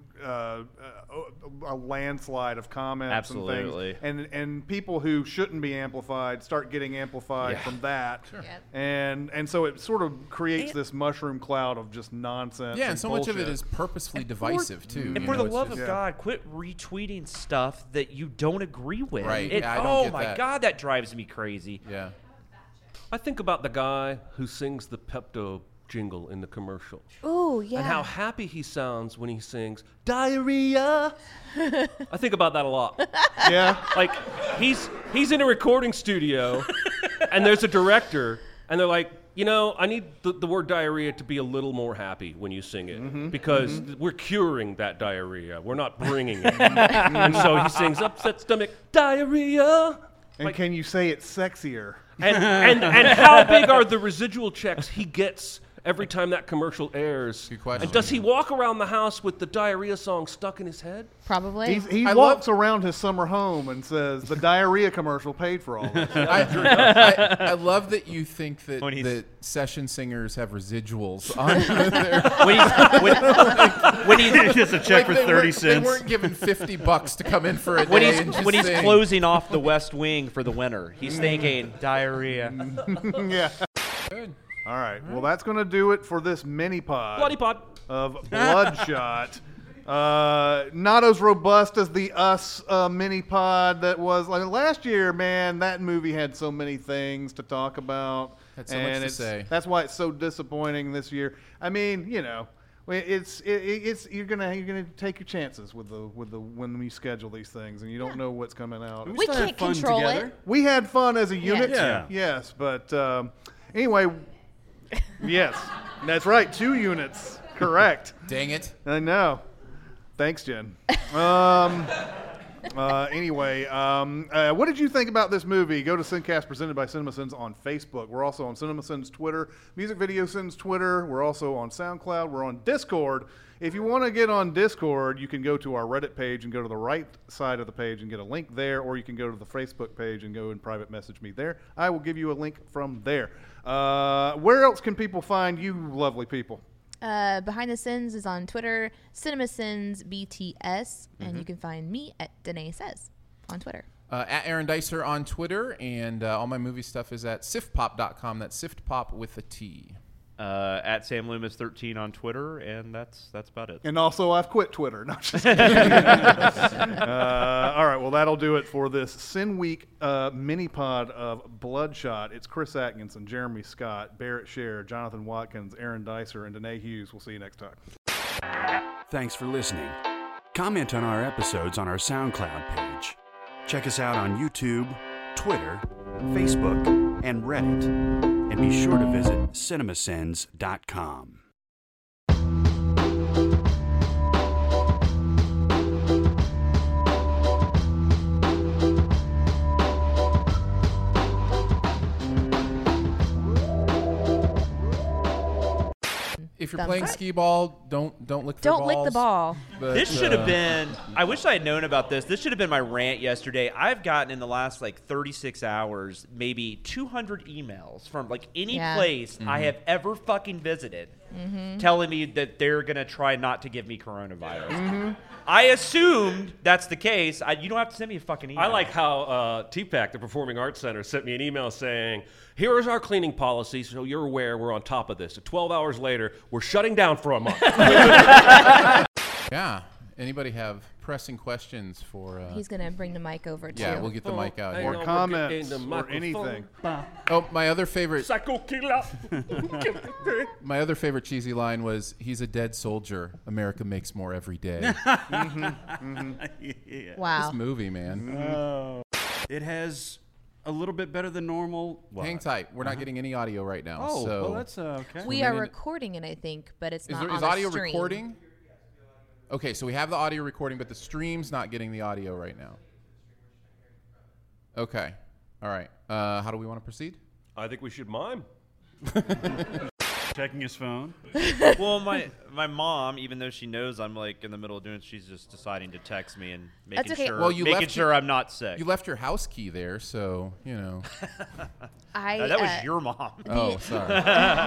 a landslide of comments Absolutely. and things, and people who shouldn't be amplified start getting amplified from that, and so it sort of creates this mushroom cloud of just nonsense. Yeah, and so bullshit. much of it is purposefully divisive too. And for the love of God, quit retweeting stuff that you don't agree with. Right. Oh my God, that drives me crazy. Yeah. I think about the guy who sings the Pepto jingle in the commercial. Ooh, yeah. And how happy he sounds when he sings diarrhea. I think about that a lot. Yeah. Like he's in a recording studio and there's a director and they're like, I need the word diarrhea to be a little more happy when you sing it because we're curing that diarrhea. We're not bringing it. And so he sings upset stomach diarrhea. And can you say it's sexier? And how big are the residual checks he gets every time that commercial airs? Good question. And does he walk around the house with the diarrhea song stuck in his head? Probably. He walks around his summer home and says, the diarrhea commercial paid for all this. I love that you think that session singers have residuals on their... when he gets a check for 30 cents. They weren't given $50 to come in for a day. When he's closing off the West Wing for the winter, he's thinking diarrhea. Yeah. Good. All right. Well, that's going to do it for this mini pod. Bloody pod. Of Bloodshot. Not as robust as the Us mini pod that was last year. Man, that movie had so many things to talk about. Had so much to say. That's why it's so disappointing this year. I mean, it's you're gonna take your chances with the when we schedule these things, and you don't know what's coming out. We can't control it. We had fun as a unit. Yeah. Yes, but anyway. Yes, that's right. 2 units. Correct. Dang it. I know. Thanks, Jen. Anyway, what did you think about this movie? Go to Sincast presented by CinemaSins on Facebook. We're also on CinemaSins Twitter, Music Video Sins Twitter. We're also on SoundCloud. We're on Discord. If you want to get on Discord, you can go to our Reddit page and go to the right side of the page and get a link there, or you can go to the Facebook page and go and private message me there. I will give you a link from there. Where else can people find you lovely people? Behind the Sins is on Twitter, CinemaSins BTS, and you can find me at Danae Says on Twitter. At Aaron Dicer on Twitter, and all my movie stuff is at siftpop.com. That's siftpop with a T. At Sam Loomis 13 on Twitter, and that's about it. And also, I've quit Twitter. No, just kidding. All right, well, that'll do it for this Sin Week mini pod of Bloodshot. It's Chris Atkinson, Jeremy Scott, Barrett Sher, Jonathan Watkins, Aaron Dicer, and Danae Hughes. We'll see you next time. Thanks for listening. Comment on our episodes on our SoundCloud page. Check us out on YouTube, Twitter, Facebook, and Reddit. And be sure to visit cinemasins.com. If you're playing skee ball, don't lick the balls. Don't lick the ball. But, this should have been. I wish I had known about this. This should have been my rant yesterday. I've gotten in the last 36 hours maybe 200 emails from any place I have ever fucking visited, telling me that they're gonna try not to give me coronavirus. I assumed that's the case. You don't have to send me a fucking email. I like how TPAC, the Performing Arts Center, sent me an email saying, here is our cleaning policy, so you're aware we're on top of this. So 12 hours later, we're shutting down for a month. Yeah. Anybody have pressing questions for... He's going to bring the mic over, too. Yeah, we'll get the mic out here. Or comments or anything. Oh, my other favorite... Psycho killer. My other favorite cheesy line was, he's a dead soldier. America makes more every day. Wow. This movie, man. It has a little bit better than normal. Hang tight. We're not getting any audio right now. Oh, so well, that's okay. We are recording it, I think, but it's not on the stream. Is audio recording? Okay, so we have the audio recording, but the stream's not getting the audio right now. Okay. All right. How do we want to proceed? I think we should mime. Checking his phone. Well, my mom, even though she knows I'm in the middle of doing it, she's just deciding to text me and making sure I'm not sick. You left your house key there, so No, that was your mom. Oh, sorry.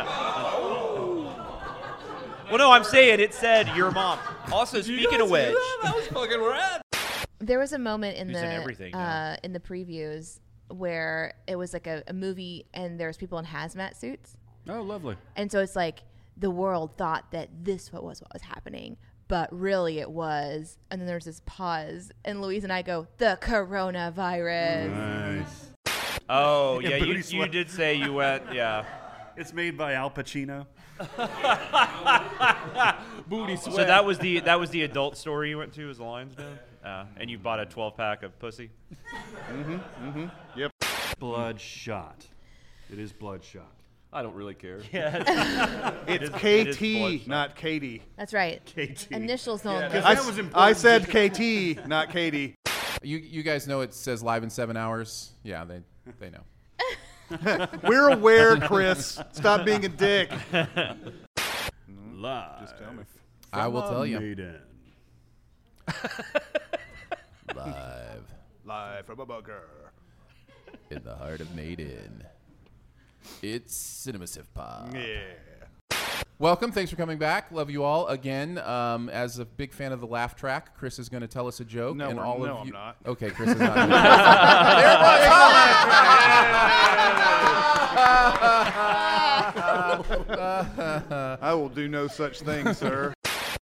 Well, no, I'm saying it said your mom. Also, speaking of which, that was fucking rad. There was a moment in He's the in everything, in the previews where it was like a movie and there was people in hazmat suits. Oh, lovely. And so it's like the world thought that this was what was happening, but really it was. And then there's this pause, and Louise and I go, the coronavirus. Nice. Oh, yeah, you did say you went, yeah. It's made by Al Pacino. Booty sweat. So that was the adult store you went to as the Lions Den? And you bought a 12-pack of pussy? Yep. Bloodshot. It is Bloodshot. I don't really care. Yeah, it's KT, not Katie. That's right. KT. Initials only. I said KT, not Katie. You guys know it says live in 7 hours? Yeah, they know. We're aware, Chris. Stop being a dick. Live. Just tell me. I will tell you. Live from a bunker. In the heart of Maiden. It's Cinema Sif Pod. Yeah. Welcome. Thanks for coming back. Love you all. Again, as a big fan of the laugh track, Chris is going to tell us a joke. No, and I'm you... not. Okay, Chris is not. I will do no such thing, sir.